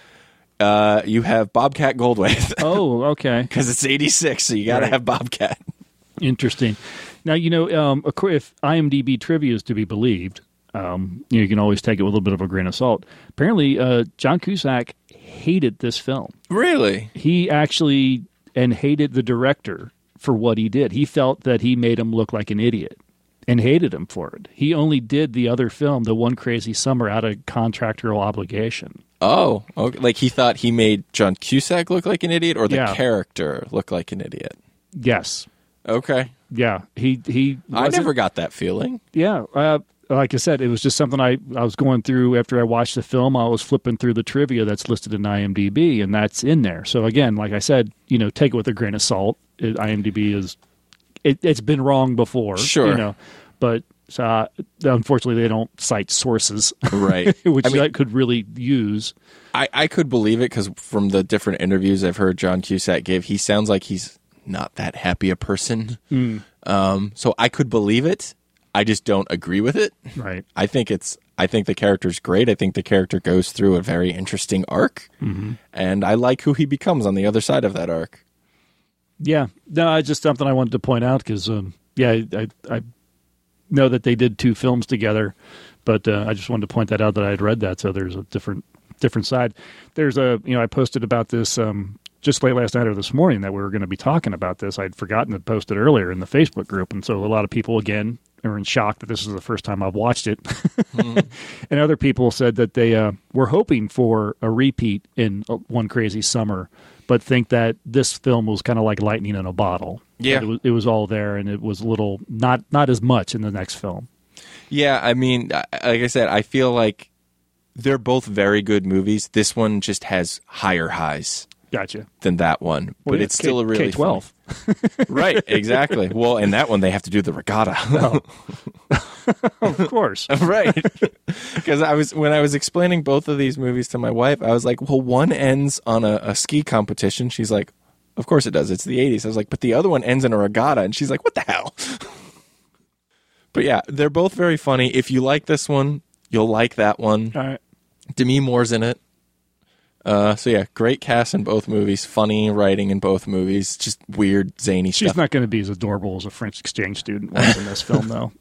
Uh, you have Bobcat Goldthwait Oh, okay. because it's eighty-six, so you got to Right. have Bobcat. Interesting. Now, you know, um, of course, if IMDb trivia is to be believed, um, you can always take it with a little bit of a grain of salt. Apparently, uh, John Cusack hated this film. Really? He actually and hated the director for what he did. He felt that he made him look like an idiot and hated him for it. He only did the other film, The One Crazy Summer, out of contractual obligation. Oh, okay. Like he thought he made John Cusack look like an idiot, or the Yeah. character look like an idiot. Yes. Okay, Yeah. He he. I wasn't- never got that feeling. Yeah, uh, like I said, it was just something I, I was going through after I watched the film. I was flipping through the trivia that's listed in IMDb, and that's in there. So again, like I said, you know, take it with a grain of salt. It, IMDb is it, it's been wrong before, Sure. you know, but uh, unfortunately they don't cite sources, Right. which I mean- I could really use. I, I could believe it because from the different interviews I've heard John Cusack give, he sounds like he's not that happy a person. Um, so I could believe it. I just don't agree with it. Right. I think it's. I think the character's great. I think the character goes through a very interesting arc, and I like who he becomes on the other side of that arc. Yeah, no, it's just something I wanted to point out because, um, yeah, I, I know that they did two films together, but uh, I just wanted to point that out that I had read that. So there's a different different side. There's a, you know, I posted about this um, just late last night or this morning that we were going to be talking about this. I'd forgotten to post it earlier in the Facebook group, and so a lot of people again are in shock that this is the first time I've watched it. And other people said that they uh, were hoping for a repeat in uh, One Crazy Summer, but think that this film was kind of like lightning in a bottle. Yeah. That it was, it was all there, and it was a little not not as much in the next film. Yeah, I mean, I- like I said, I feel like they're both very good movies. This one just has higher highs Gotcha. than that one, but Well, yeah, it's still K- a really K twelve. funny- Right, exactly. Well, in that one, they have to do the regatta. Oh. Of course. Right. Because I was when I was explaining both of these movies to my wife, I was like, well, one ends on a, a ski competition. She's like, of course it does. It's the eighties. I was like, but the other one ends in a regatta. And she's like, what the hell? But yeah, they're both very funny. If you like this one, you'll like that one. All right. Demi Moore's in it. Uh, so yeah, great cast in both movies, funny writing in both movies, just weird, zany She's stuff. not going to be as adorable as a French exchange student was in this film, though.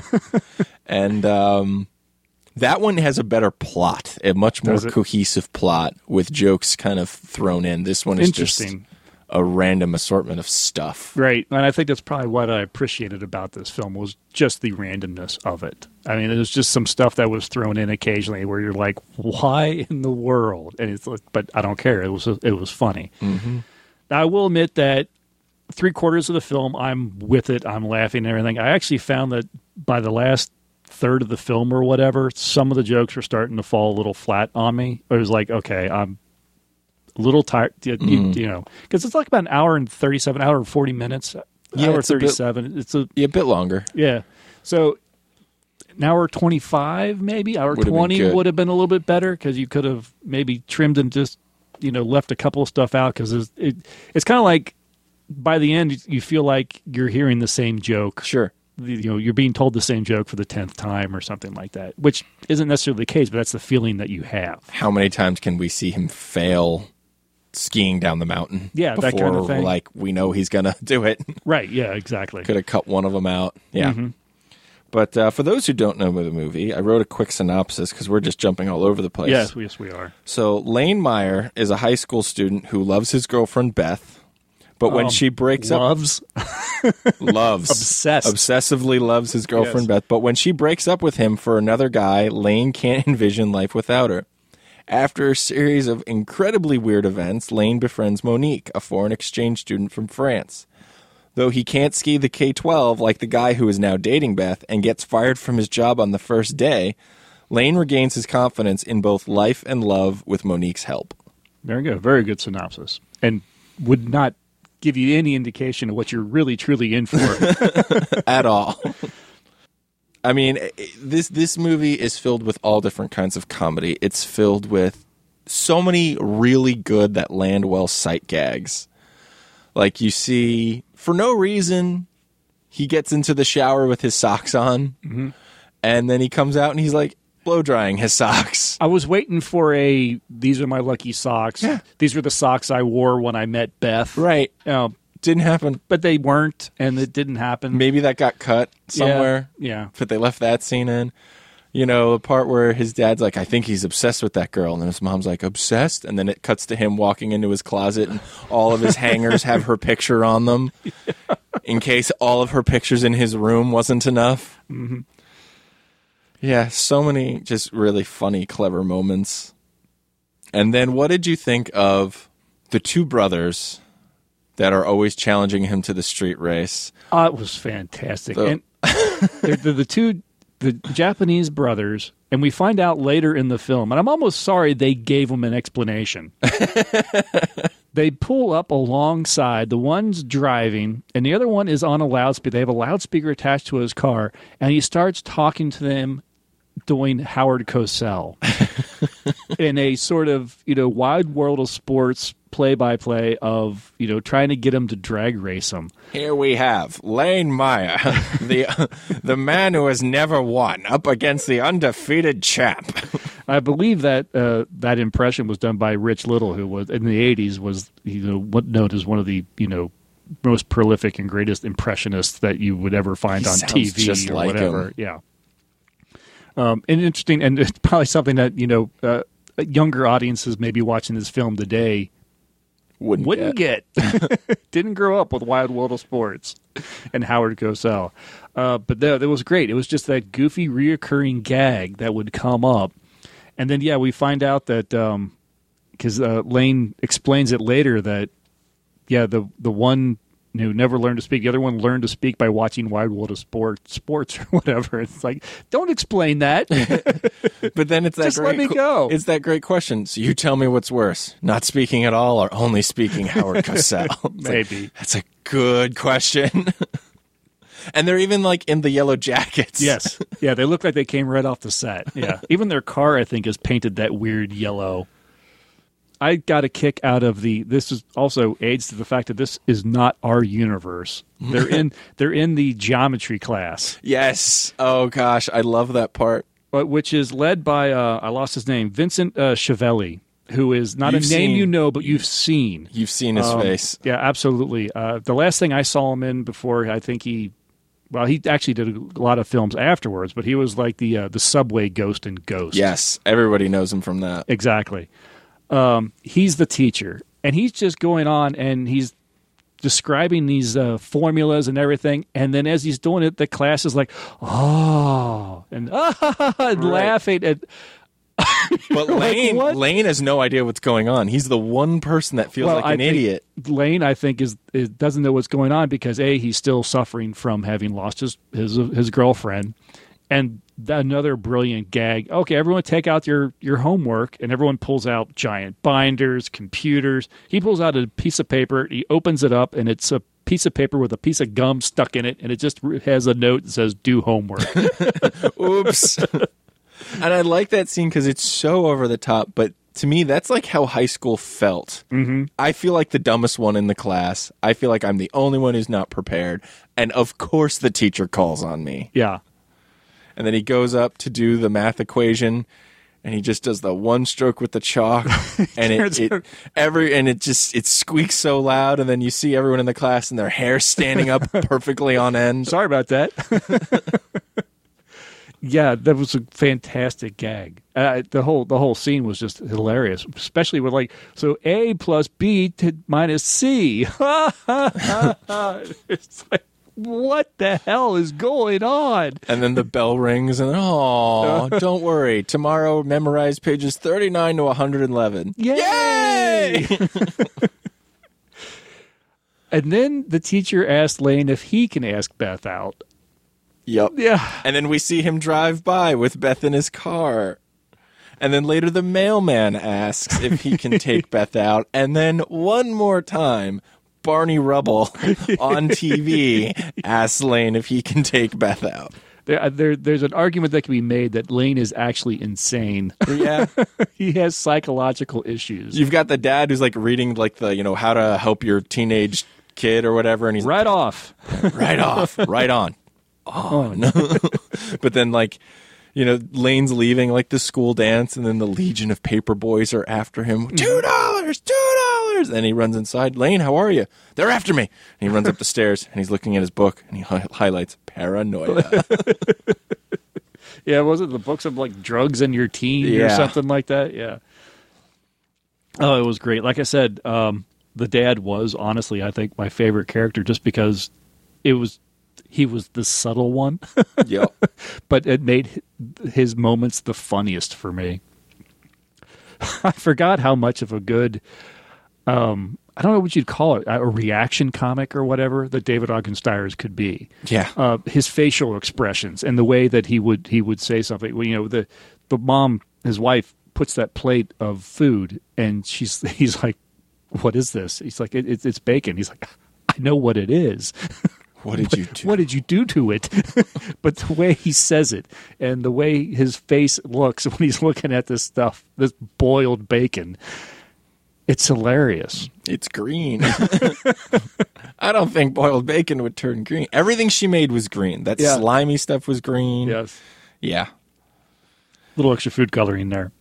And um, that one has a better plot, a much more Does it? cohesive plot with jokes kind of thrown in. This one is just Interesting. a random assortment of stuff. Right, and I think that's probably what I appreciated about this film was just the randomness of it. I mean, there's just some stuff that was thrown in occasionally where you're like, "Why in the world?" And it's, like, but I don't care. It was it was funny. Mm-hmm. Now, I will admit that three quarters of the film, I'm with it. I'm laughing and everything. I actually found that by the last third of the film or whatever, some of the jokes were starting to fall a little flat on me. It was like, okay, I'm a little tired, you, Mm. you know, because it's like about an hour and thirty-seven, hour and forty minutes, Yeah, hour it's a bit- thirty-seven. It's a Yeah, a bit longer. yeah. So an hour twenty-five, maybe hour Would've been twenty good. would have been a little bit better because you could have maybe trimmed and just you know left a couple of stuff out because it, it's kind of like by the end you feel like you're hearing the same joke. Sure. You know, you're being told the same joke for the tenth time or something like that, which isn't necessarily the case, but that's the feeling that you have. How many times can we see him fail skiing down the mountain? Yeah, that before, kind of thing. like, we know he's going to do it. Right. Yeah, exactly. Could have cut one of them out. Yeah. Mm-hmm. But uh, for those who don't know the movie, I wrote a quick synopsis because we're just jumping all over the place. Yes, yes, we are. So Lane Meyer is a high school student who loves his girlfriend Beth, but when Um, she breaks Loves. up, loves Obsessed. obsessively loves his girlfriend Yes. Beth. But when she breaks up with him for another guy, Lane can't envision life without her. After a series of incredibly weird events, Lane befriends Monique, a foreign exchange student from France. Though he can't ski the K twelve like the guy who is now dating Beth and gets fired from his job on the first day, Lane regains his confidence in both life and love with Monique's help. Very good. Very good synopsis. And would not give you any indication of what you're really, truly in for. At all. I mean, this this movie is filled with all different kinds of comedy. It's filled with so many really good that land well sight gags. Like you see, for no reason, he gets into the shower with his socks on, mm-hmm. and then he comes out and he's like blow drying his socks. I was waiting for a, these are my lucky socks. Yeah. These were the socks I wore when I met Beth. Right. Um, Didn't happen. but they weren't, and it didn't happen. Maybe that got cut somewhere. Yeah. yeah. But they left that scene in. You know, the part where his dad's like, I think he's obsessed with that girl. And then his mom's like, obsessed? And then it cuts to him walking into his closet and all of his hangers have her picture on them yeah. in case all of her pictures in his room wasn't enough. Mm-hmm. Yeah, so many just really funny, clever moments. And then what did you think of the two brothers that are always challenging him to the street race? Uh, it was fantastic. So- and they're, they're the two the Japanese brothers, and we find out later in the film, and I'm almost sorry they gave them an explanation. They pull up alongside, the one's driving, and the other one is on a loudspeaker. They have a loudspeaker attached to his car, and he starts talking to them doing Howard Cosell in a sort of, you know, wide world of sports play-by-play of, you know, trying to get him to drag race him. Here we have Lane Meyer, the the man who has never won, up against the undefeated champ. I believe that uh, that impression was done by Rich Little, who was in the eighties was, you know, what known as one of the, you know, most prolific and greatest impressionists that you would ever find He on sounds T V just or like whatever. him. Yeah. Um, and interesting, and it's probably something that, you know, uh, younger audiences maybe watching this film today Wouldn't, wouldn't get. get. Didn't grow up with Wild World of Sports and Howard Cosell. Uh, but that, that was great. It was just that goofy, reoccurring gag that would come up. And then, yeah, we find out that, because um, uh, Lane explains it later that, yeah, the, the one who never learned to speak. The other one learned to speak by watching Wide World of Sport, Sports or whatever. It's like, don't explain that. But then it's that Just great let me qu- go. It's that great question. So you tell me what's worse, not speaking at all or only speaking Howard Cosell? It's like, Maybe. that's a good question. And they're even like in the yellow jackets. Yes. Yeah, they look like they came right off the set. Yeah. Even their car, I think, is painted that weird yellow. I got a kick out of the. This is also aids to the fact that this is not our universe. They're in. They're in the geometry class, Yes. Oh gosh, I love that part. but which is led by. Uh, I lost his name, Vincent uh, Chiavelli, who is not You've a name seen- you know, but you've seen. You've seen his Um, face. Yeah, absolutely. Uh, the last thing I saw him in before, I think he. Well, he actually did a lot of films afterwards, but he was like the uh, the subway ghost in Ghost. Yes, everybody knows him from that. Exactly. Um, he's the teacher, and he's just going on and he's describing these uh, formulas and everything. And then as he's doing it, the class is like, oh, and, ah, and Right. laughing. And But Lane, what? Lane has no idea what's going on. He's the one person that feels well, like I an think idiot. Lane, I think, is, is doesn't know what's going on because A, he's still suffering from having lost his his, his girlfriend. And another brilliant gag. Okay, everyone take out your, your homework, and everyone pulls out giant binders, computers. He pulls out a piece of paper, he opens it up, and it's a piece of paper with a piece of gum stuck in it, and it just has a note that says, do homework. Oops. And I like that scene because it's so over the top, but to me, that's like how high school felt. Mm-hmm. I feel like the dumbest one in the class. I feel like I'm the only one who's not prepared. And of course the teacher calls on me. Yeah. And then he goes up to do the math equation, and he just does the one stroke with the chalk, and it, it every and it just it squeaks so loud, and then you see everyone in the class and their hair standing up perfectly on end. Sorry about that. Yeah, that was a fantastic gag. Uh, the whole the whole scene was just hilarious, especially with like, so A plus B to minus C. It's like, what the hell is going on? And then the bell rings, and oh, don't worry, tomorrow memorize pages thirty-nine to one hundred eleven. Yay! Yay! And then the teacher asked Lane if he can ask Beth out. Yep. Yeah. And then we see him drive by with Beth in his car. And then later the mailman asks if he can take Beth out. And then one more time, Barney Rubble on T V asks Lane if he can take Beth out. There, there, there's an argument that can be made that Lane is actually insane. Yeah. He has psychological issues. You've got the dad who's like reading like the, you know, how to help your teenage kid or whatever. And he's Right off. like, right off, right on. Oh, no. But then like, you know, Lane's leaving like the school dance, and then the legion of paper boys are after him. Two dollars, two dollars. And he runs inside. Lane, how are you? They're after me. And he runs up the stairs, and he's looking at his book, and he hi- highlights paranoia. Yeah, was it the books of like drugs in your teen or Yeah. something like that? Yeah. Oh, it was great. Like I said, um, the dad was honestly, I think, my favorite character, just because it was he was the subtle one, Yep. but it made his moments the funniest for me. I forgot how much of a good, um, I don't know what you'd call it, a reaction comic or whatever that David Ogden Stiers could be. Yeah. Uh, his facial expressions and the way that he would he would say something. Well, you know, the the mom, his wife, puts that plate of food, and she's he's like, "What is this?" He's like, it, it, "It's bacon." He's like, "I know what it is." What did you do? What did you do to it? But the way he says it and the way his face looks when he's looking at this stuff, this boiled bacon, it's hilarious. It's green. I don't think boiled bacon would turn green. Everything she made was green. That Yeah. slimy stuff was green. Yes. Yeah. Little extra food coloring there.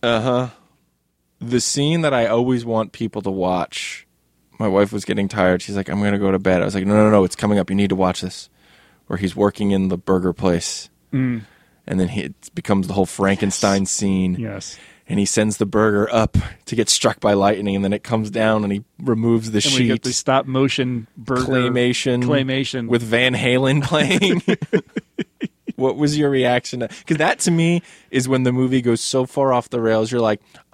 The scene that I always want people to watch, my wife was getting tired. She's like, I'm going to go to bed. I was like, no, no, no, it's coming up. You need to watch this. Where he's working in the burger place. Mm. And then he, it becomes the whole Frankenstein scene. Yes. And he sends the burger up to get struck by lightning. And then it comes down and he removes the And we get sheet. the stop motion burger Claymation. claymation With Van Halen playing. What was your reaction? Because that to me is when the movie goes so far off the rails. You're like, I'll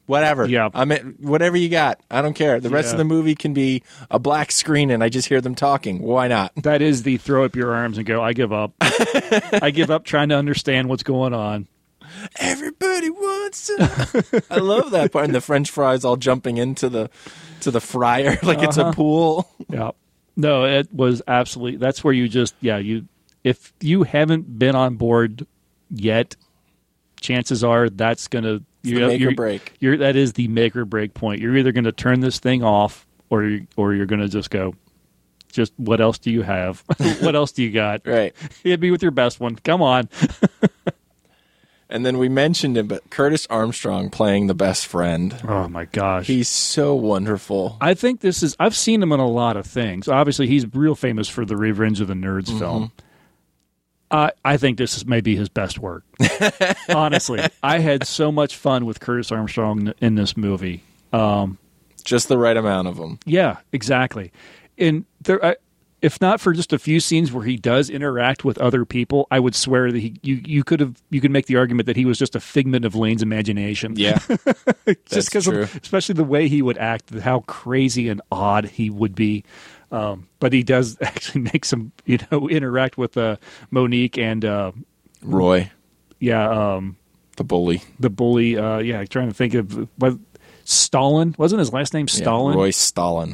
Whatever. Yeah. I'm at, whatever you got. I don't care. The rest Yeah. of the movie can be a black screen and I just hear them talking. Why not? That is the throw up your arms and go, I give up. I give up trying to understand what's going on. Everybody wants to. I love that part. And the French fries all jumping into the to the fryer like it's a pool. Yeah. No, it was absolutely, that's where you just, yeah, you, if you haven't been on board yet, chances are that's going to, the make or you're, break. You're, that is the make or break point. You're either going to turn this thing off or, you- or you're going to just go, just what else do you have? What else do you got? Right. Hit me with your best one. Come on. And then we mentioned him, but Curtis Armstrong playing the best friend. Oh my gosh. He's so wonderful. I think this is, I've seen him in a lot of things. Obviously, he's real famous for the Revenge of the Nerds Mm-hmm. film. I I think this is maybe his best work. Honestly, I had so much fun with Curtis Armstrong in this movie. Um, Just the right amount of him. yeah, exactly. And there, I, if not for just a few scenes where he does interact with other people, I would swear that he you you could have you could make the argument that he was just a figment of Lane's imagination. Yeah. just because, true. especially the way he would act, how crazy and odd he would be. Um, but he does actually make some, you know, interact with uh, Monique and uh, Roy, yeah, um, the bully. the bully. Uh, yeah, I'm trying to think of what Stalin wasn't his last name. Yeah, Stalin. Roy Stalin.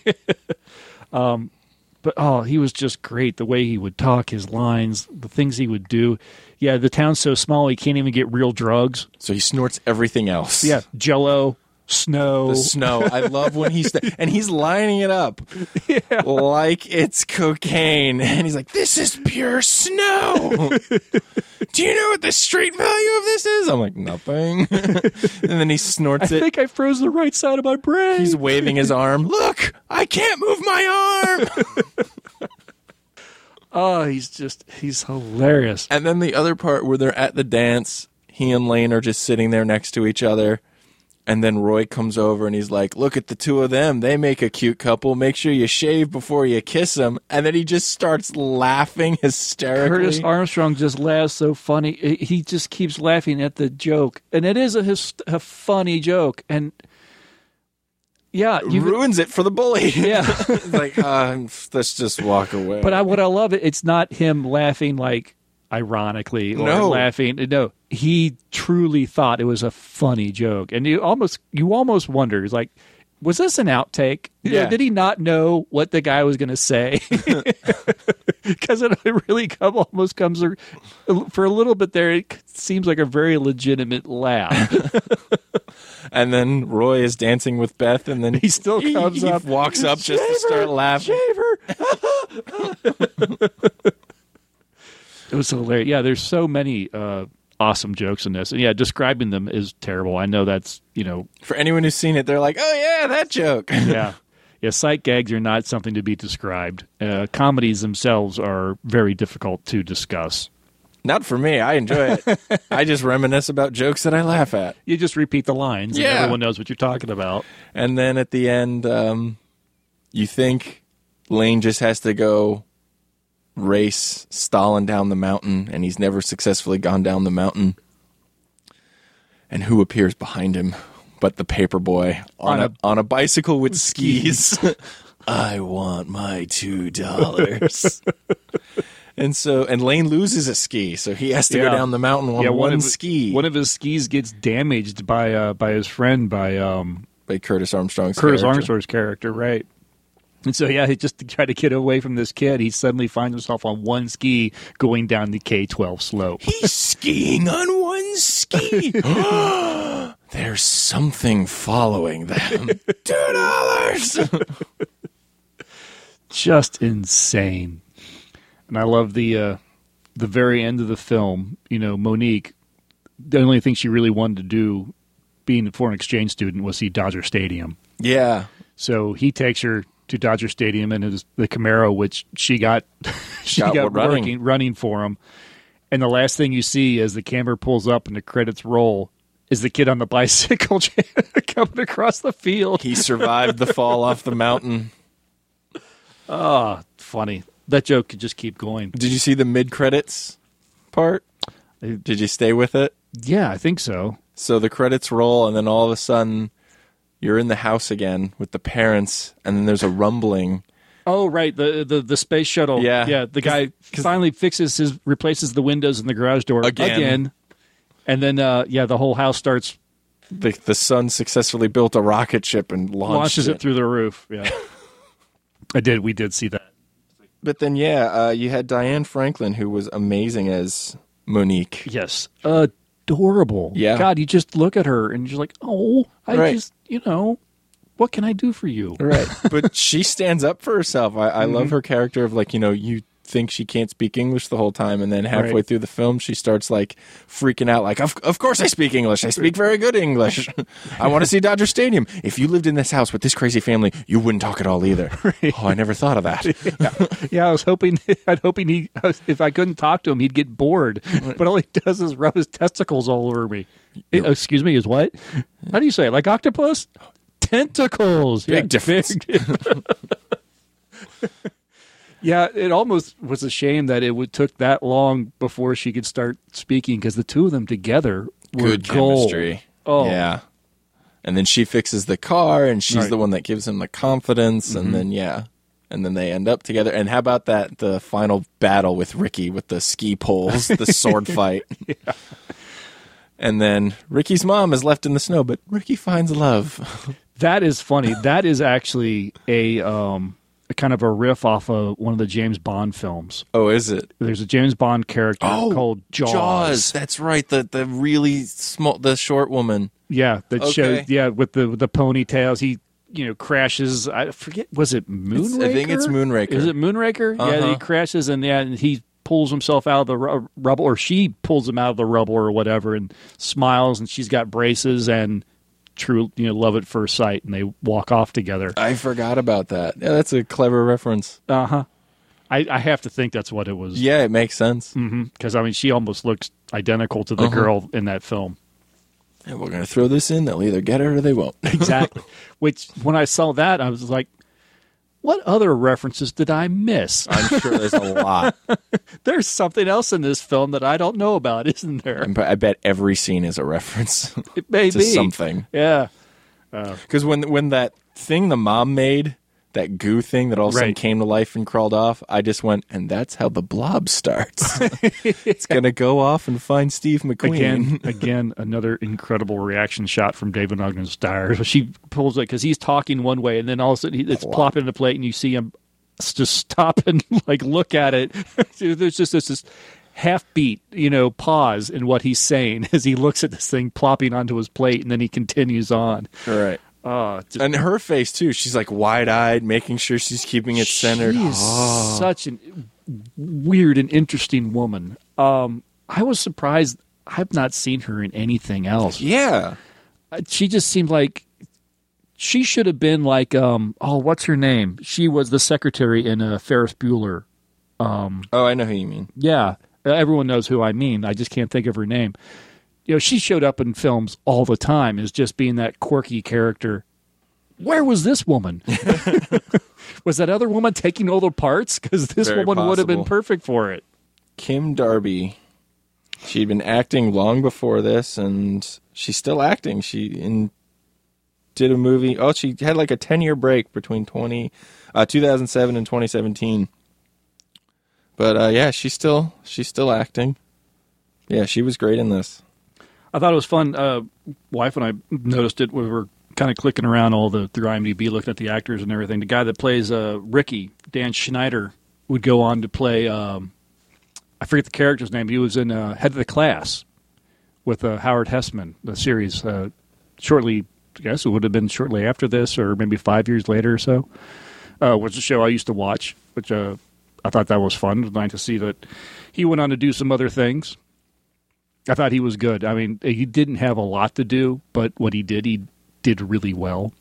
But oh, he was just great. The way he would talk, his lines, the things he would do. Yeah, the town's so small he can't even get real drugs. So he snorts everything else. Yeah, Jell-O, snow. The snow. I love when he's and he's lining it up like it's cocaine, and he's like, "This is pure snow." Do you know what the street value of this is? I'm like, nothing. And then he I snorts it. think I froze the right side of my brain. He's waving his arm. Look, I can't move my arm. Oh, he's just, he's hilarious. And then the other part where they're at the dance, he and Lane are just sitting there next to each other. And then Roy comes over and he's like, look at the two of them. They make a cute couple. Make sure you shave before you kiss them. And then he just starts laughing hysterically. Curtis Armstrong just laughs so funny. He just keeps laughing at the joke. And it is a, his, a funny joke. And yeah, you ruins it for the bully. Yeah. It's like, uh, let's just walk away. But I, what I love it, it's not him laughing like ironically or No. laughing. No, he truly thought it was a funny joke, and you almost you almost wonder, like, was this an outtake? You know, Yeah. did he not know what the guy was going to say? Because it really come, almost comes a- for a little bit there. It seems like a very legitimate laugh. And then Roy is dancing with Beth, and then He still comes he up, walks up just to start laughing. It was hilarious. Yeah, there's so many uh, awesome jokes in this. And yeah, describing them is terrible. I know that's, you know, For anyone who's seen it, they're like, "Oh yeah, that joke." yeah. Yeah, sight gags are not something to be described. Uh, comedies themselves are very difficult to discuss. Not for me. I enjoy it. I just reminisce about jokes that I laugh at. You just repeat the lines, and Yeah. everyone knows what you're talking about. And then at the end, um, you think Lane just has to go race Stalin down the mountain, and he's never successfully gone down the mountain. And who appears behind him but the paper boy on, On a, a- on a bicycle with skis? I want my two dollars. And so, and Lane loses a ski, so he has to Yeah. go down the mountain on one, of, ski. One of his skis gets damaged by uh, by his friend, by um, by Curtis Armstrong's Curtis character. Armstrong's character, right? And so, yeah, he just to try to get away from this kid, he suddenly finds himself on one ski going down the K twelve slope. He's skiing on one ski. There's something following them. Two dollars. Just insane. And I love the uh, the very end of the film. You know, Monique, the only thing she really wanted to do, being a foreign exchange student, was see Dodger Stadium. Yeah. So he takes her to Dodger Stadium in his, the Camaro, which she got she Got got, running. working, running for him. And the last thing you see as the camera pulls up and the credits roll is the kid on the bicycle coming across the field. He survived the fall off the mountain. Oh, funny. That joke could just keep going. Did you see the mid credits part? Did you stay with it? Yeah, I think so. So the credits roll, and then all of a sudden, you're in the house again with the parents, and then there's a rumbling. Oh, right, the the, the space shuttle. Yeah. yeah. The guy finally fixes his replaces the windows in the garage door Again. again. And then, uh, yeah, the whole house starts The the son successfully built a rocket ship and launched launches it. it through the roof. Yeah, I did. We did see that. But then, yeah, uh, you had Diane Franklin, who was amazing as Monique. Yes, adorable. Yeah. God, you just look at her and you're like, oh, I Right. just, you know, what can I do for you? Right. But she stands up for herself. I, I love her character of, like, you know, you think she can't speak English the whole time, and then halfway Right. through the film, she starts, like, freaking out, like, of, of course I speak English. I speak very good English. I want to see Dodger Stadium. If you lived in this house with this crazy family, you wouldn't talk at all either. Oh, I never thought of that. Yeah, I was hoping, I'd hoping he, if I couldn't talk to him, he'd get bored. But all he does is rub his testicles all over me. Eh, excuse me, is what? How do you say it? Like octopus? Tentacles. Big Yeah, difference. big- Yeah, it almost was a shame that it would took that long before she could start speaking, because the two of them together were Good gold. chemistry. Oh, Yeah. And then she fixes the car, and she's Right. the one that gives him the confidence, and then, yeah. And then they end up together. And how about that, the final battle with Ricky with the ski poles, the sword fight? Yeah. And then Ricky's mom is left in the snow, but Ricky finds love. That is funny. That is actually a um, a kind of a riff off of one of the James Bond films. Oh, is it? There's a James Bond character called Jaws. That's right. The the really small, the short woman. Yeah, that Okay. shows. Yeah, with the with the ponytails, he you know crashes. I forget. Was it Moonraker? It's- I think it's Moonraker. Is it Moonraker? Yeah, Uh-huh. he crashes and yeah, and he pulls himself out of the ru- rubble, or she pulls him out of the rubble or whatever, and smiles, and she's got braces and true, you know, love at first sight, and they walk off together. I forgot about that. Yeah, that's a clever reference. Uh huh. I, I have to think that's what it was. Yeah, it makes sense. Because I mean, she almost looks identical to the Uh-huh. girl in that film. And we're going to throw this in. They'll either get it or they won't. Exactly. Which, when I saw that, I was like, what other references did I miss? I'm sure there's a lot. There's something else in this film that I don't know about, isn't there? And I bet every scene is a reference It may to be. something. Yeah. Because when when that thing the mom made, that goo thing that all of a sudden Right. came to life and crawled off, I just went, and that's how the blob starts. It's going to go off and find Steve McQueen. Again, again, another incredible reaction shot from David Ogden's Dyer. So she pulls it because he's talking one way, and then all of a sudden he, it's Plop. plopping in the plate, and you see him s- just stop and like look at it. There's just this, this half beat, you know, pause in what he's saying as he looks at this thing plopping onto his plate, and then he continues on. Right. Oh, just, And her face, too. She's like wide-eyed, making sure she's keeping it centered. She's Oh. such a weird and interesting woman. Um, I was surprised. I've not seen her in anything else. Yeah. She just seemed like she should have been like, um, oh, what's her name? She was the secretary in uh, Ferris Bueller. Oh, I know who you mean. Yeah, everyone knows who I mean. I just can't think of her name. You know, she showed up in films all the time as just being that quirky character. Where was this woman? Was that other woman taking all the parts? Because this Very woman would have been possible. perfect for it. Kim Darby. She'd been acting long before this, and she's still acting. She in, did a movie. Oh, she had like a ten-year break between twenty, uh, two thousand seven and twenty seventeen. But uh, yeah, she's still she's still acting. Yeah, she was great in this. I thought it was fun. Uh, wife and I noticed it. We were kind of clicking around all the through IMDb, looking at the actors and everything. The guy that plays uh, Ricky, Dan Schneider, would go on to play. Um, I forget the character's name. He was in uh, Head of the Class with uh, Howard Hessman, the series. Uh, shortly, I guess it would have been shortly after this, or maybe five years later or so. Uh, was a show I used to watch, which uh, I thought that was fun. It was nice to see that he went on to do some other things. I thought he was good. I mean, he didn't have a lot to do, but what he did, he did really well.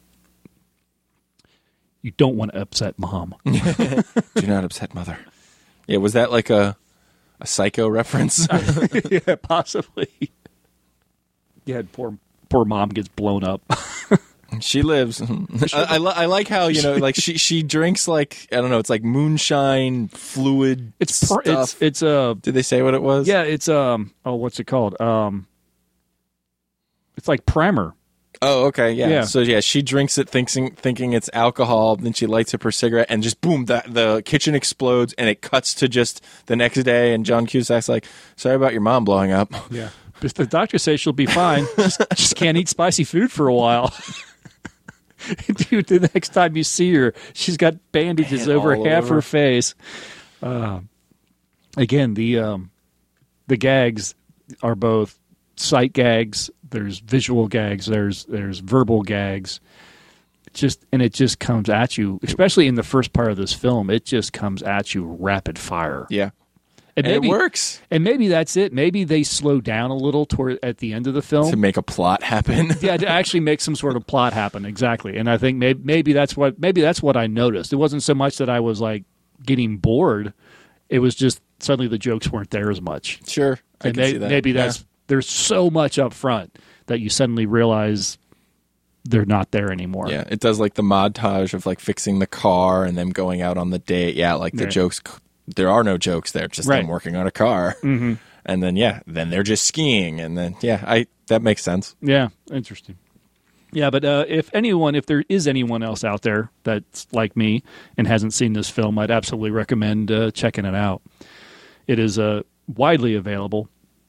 You don't want to upset mom. Do not upset mother. Yeah, was that like a a Psycho reference? Yeah, possibly. Yeah, poor poor mom gets blown up. She lives. I, I, li- I like how, you know, like she, she drinks like, I don't know, it's like moonshine fluid It's pr- stuff. it's it's uh Did they say what it was? yeah, it's um oh what's it called? Um It's like primer. Oh, okay, yeah. Yeah. So yeah, she drinks it, thinking thinking it's alcohol. Then she lights up her cigarette, and just boom, the the kitchen explodes, and it cuts to just the next day. And John Cusack's like, "Sorry about your mom blowing up." Yeah. But the doctor says she'll be fine. just, just can't eat spicy food for a while. Dude, the next time you see her, she's got bandages Man, over all half over. her face. Uh, again, the um, the gags are both sight gags. There's visual gags. There's there's verbal gags. Just and it just comes at you, especially in the first part of this film. It just comes at you rapid fire. Yeah, And, and maybe, it works And maybe that's it. Maybe they slow down a little toward at the end of the film to make a plot happen. yeah, to actually make some sort of plot happen. Exactly. And I think maybe, maybe that's what maybe that's what I noticed. It wasn't so much that I was like getting bored. It was just suddenly the jokes weren't there as much. Sure, I And can may- see that. maybe Yeah. that's there's so much up front that you suddenly realize they're not there anymore. Yeah, it does like the montage of like fixing the car and them going out on the date. Yeah, like the Right. jokes. There are no jokes there, just Right. them working on a car. Mm-hmm. And then yeah, then they're just skiing, and then yeah, I that makes sense. Yeah, interesting. Yeah, but uh, if anyone, if there is anyone else out there that's like me and hasn't seen this film, I'd absolutely recommend uh, checking it out. It is uh, widely available.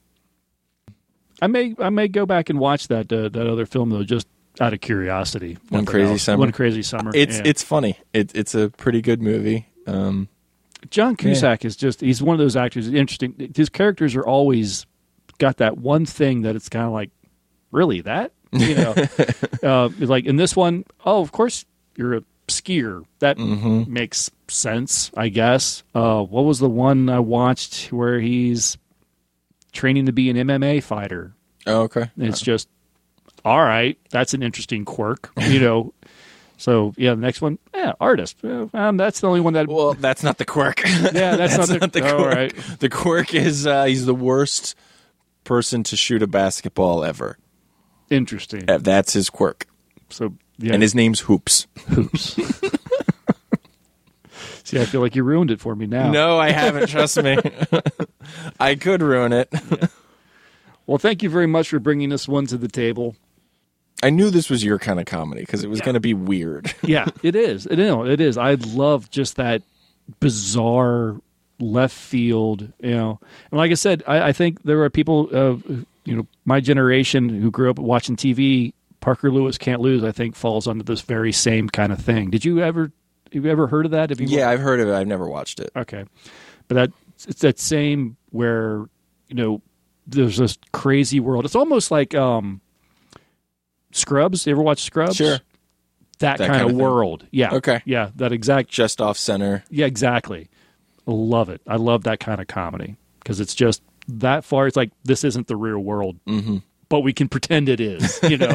I may I may go back and watch that uh, that other film though, just out of curiosity. One Nothing Crazy else. Summer? One Crazy Summer. It's yeah. it's funny. It, it's a pretty good movie. Um, John Cusack is just he's one of those actors. Interesting. His characters are always got that one thing that it's kind of like, really that you know, uh, like in this one, oh, of course you're a skier. That Mm-hmm. makes sense, I guess. Uh, what was the one I watched where he's training to be an M M A fighter? oh, okay. It's just all right. That's an interesting quirk, you know. So yeah, the next one, yeah, artist. Uh, Um, that's the only one that. Well, that's not the quirk. yeah, that's, that's not, not the, the all quirk. right. The quirk is uh, he's the worst person to shoot a basketball ever. Interesting. Uh, That's his quirk, So yeah, and his name's Hoops. hoops. See, I feel like you ruined it for me now. No, I haven't. Trust me. I could ruin it. Well, thank you very much for bringing this one to the table. I knew this was your kind of comedy because it was going to be weird. Yeah, it is. It, you know, it is. I love just that bizarre left field, you know. And like I said, I, I think there are people, uh, you know, my generation who grew up watching T V. Parker Lewis Can't Lose, I think, falls under this very same kind of thing. Did you ever, have you ever heard of that? Have you? Yeah, I've heard of it. I've never watched it. Okay, but that it's that same where you know there's this crazy world. It's almost like um, Scrubs. You ever watch Scrubs? Sure. That, That kind, kind of of thing. world. Yeah. Okay. Yeah, that exact. Just off center. Yeah, exactly. Love it. I love that kind of comedy because it's just that far. It's like this isn't the real world, mm-hmm. but we can pretend it is. You know.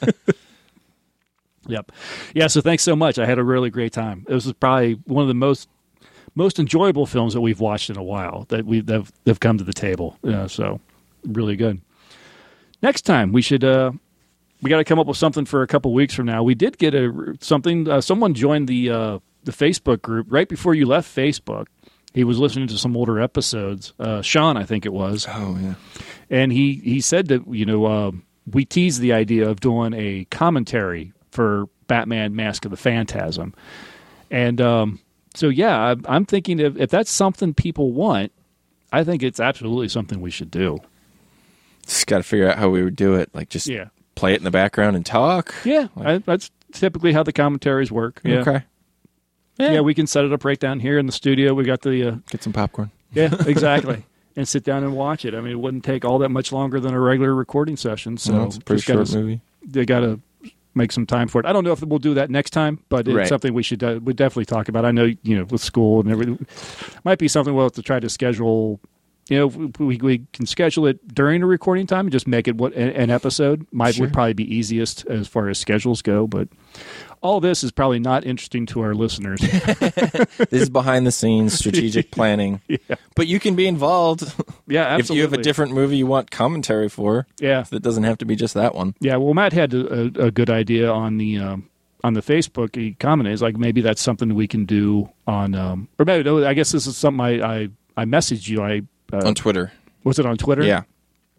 Yep. Yeah. So thanks so much. I had a really great time. This was probably one of the most most enjoyable films that we've watched in a while that we've that have come to the table. Yeah, so really good. Next time we should uh, we got to come up with something for a couple weeks from now. We did get a something. Uh, someone joined the uh, the Facebook group right before you left Facebook. He was listening to some older episodes. Uh, Sean, I think it was. Oh yeah. And he, he said that, you know, uh, we teased the idea of doing a commentary for Batman Mask of the Phantasm. And um, so, yeah, I, I'm thinking if, if that's something people want, I think it's absolutely something we should do. Just got to figure out how we would do it. Like just Yeah. play it in the background and talk. Yeah, I, that's typically how the commentaries work. Yeah. Okay. Yeah, we can set it up right down here in the studio. We got the... Uh, Get some popcorn. yeah, exactly. And sit down and watch it. I mean, it wouldn't take all that much longer than a regular recording session. So No, it's a pretty just gotta- short movie. They got to make some time for it. I don't know if we'll do that next time, but it's Right. something we should uh, we definitely talk about. I know, you know, with school and everything, might be something we'll have to try to schedule. You know, we we can schedule it during the recording time and just make it what an episode might Sure. would probably be easiest as far as schedules go. But all this is probably not interesting to our listeners. This is behind the scenes strategic planning. Yeah. But you can be involved. Yeah, absolutely. If you have a different movie you want commentary for, Yeah. it doesn't have to be just that one. Yeah, well, Matt had a, a, a good idea on the um, on the Facebook. He commented, he's like, maybe that's something we can do on, um, or maybe no, I guess this is something I I, I messaged you. I uh, On Twitter. was it on Twitter? Yeah.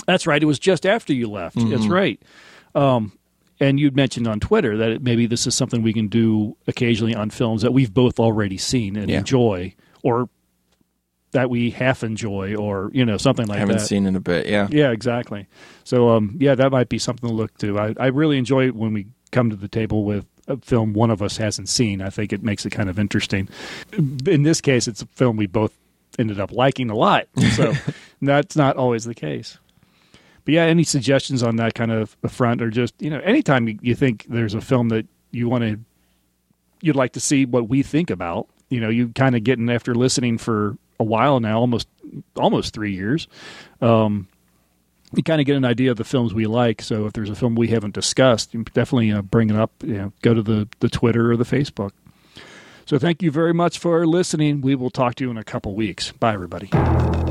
That's right. It was just after you left. Mm-hmm. That's right. Um, and you'd mentioned on Twitter that it, maybe this is something we can do occasionally on films that we've both already seen and Yeah. enjoy, or that we half enjoy, or, you know, something like Haven't that. seen in a bit, yeah. Yeah, exactly. So, um, yeah, that might be something to look to. I, I really enjoy it when we come to the table with a film one of us hasn't seen. I think it makes it kind of interesting. In this case, it's a film we both ended up liking a lot. So that's not always the case. But yeah, any suggestions on that kind of front, or just, you know, anytime you, you think there's a film that you want to, you'd like to see what we think about, you know, you kind of getting after listening for a while now, almost, almost three years. Um, you kind of get an idea of the films we like. So if there's a film we haven't discussed, you definitely uh, bring it up, you know, go to the, the Twitter or the Facebook. So thank you very much for listening. We will talk to you in a couple weeks. Bye, everybody.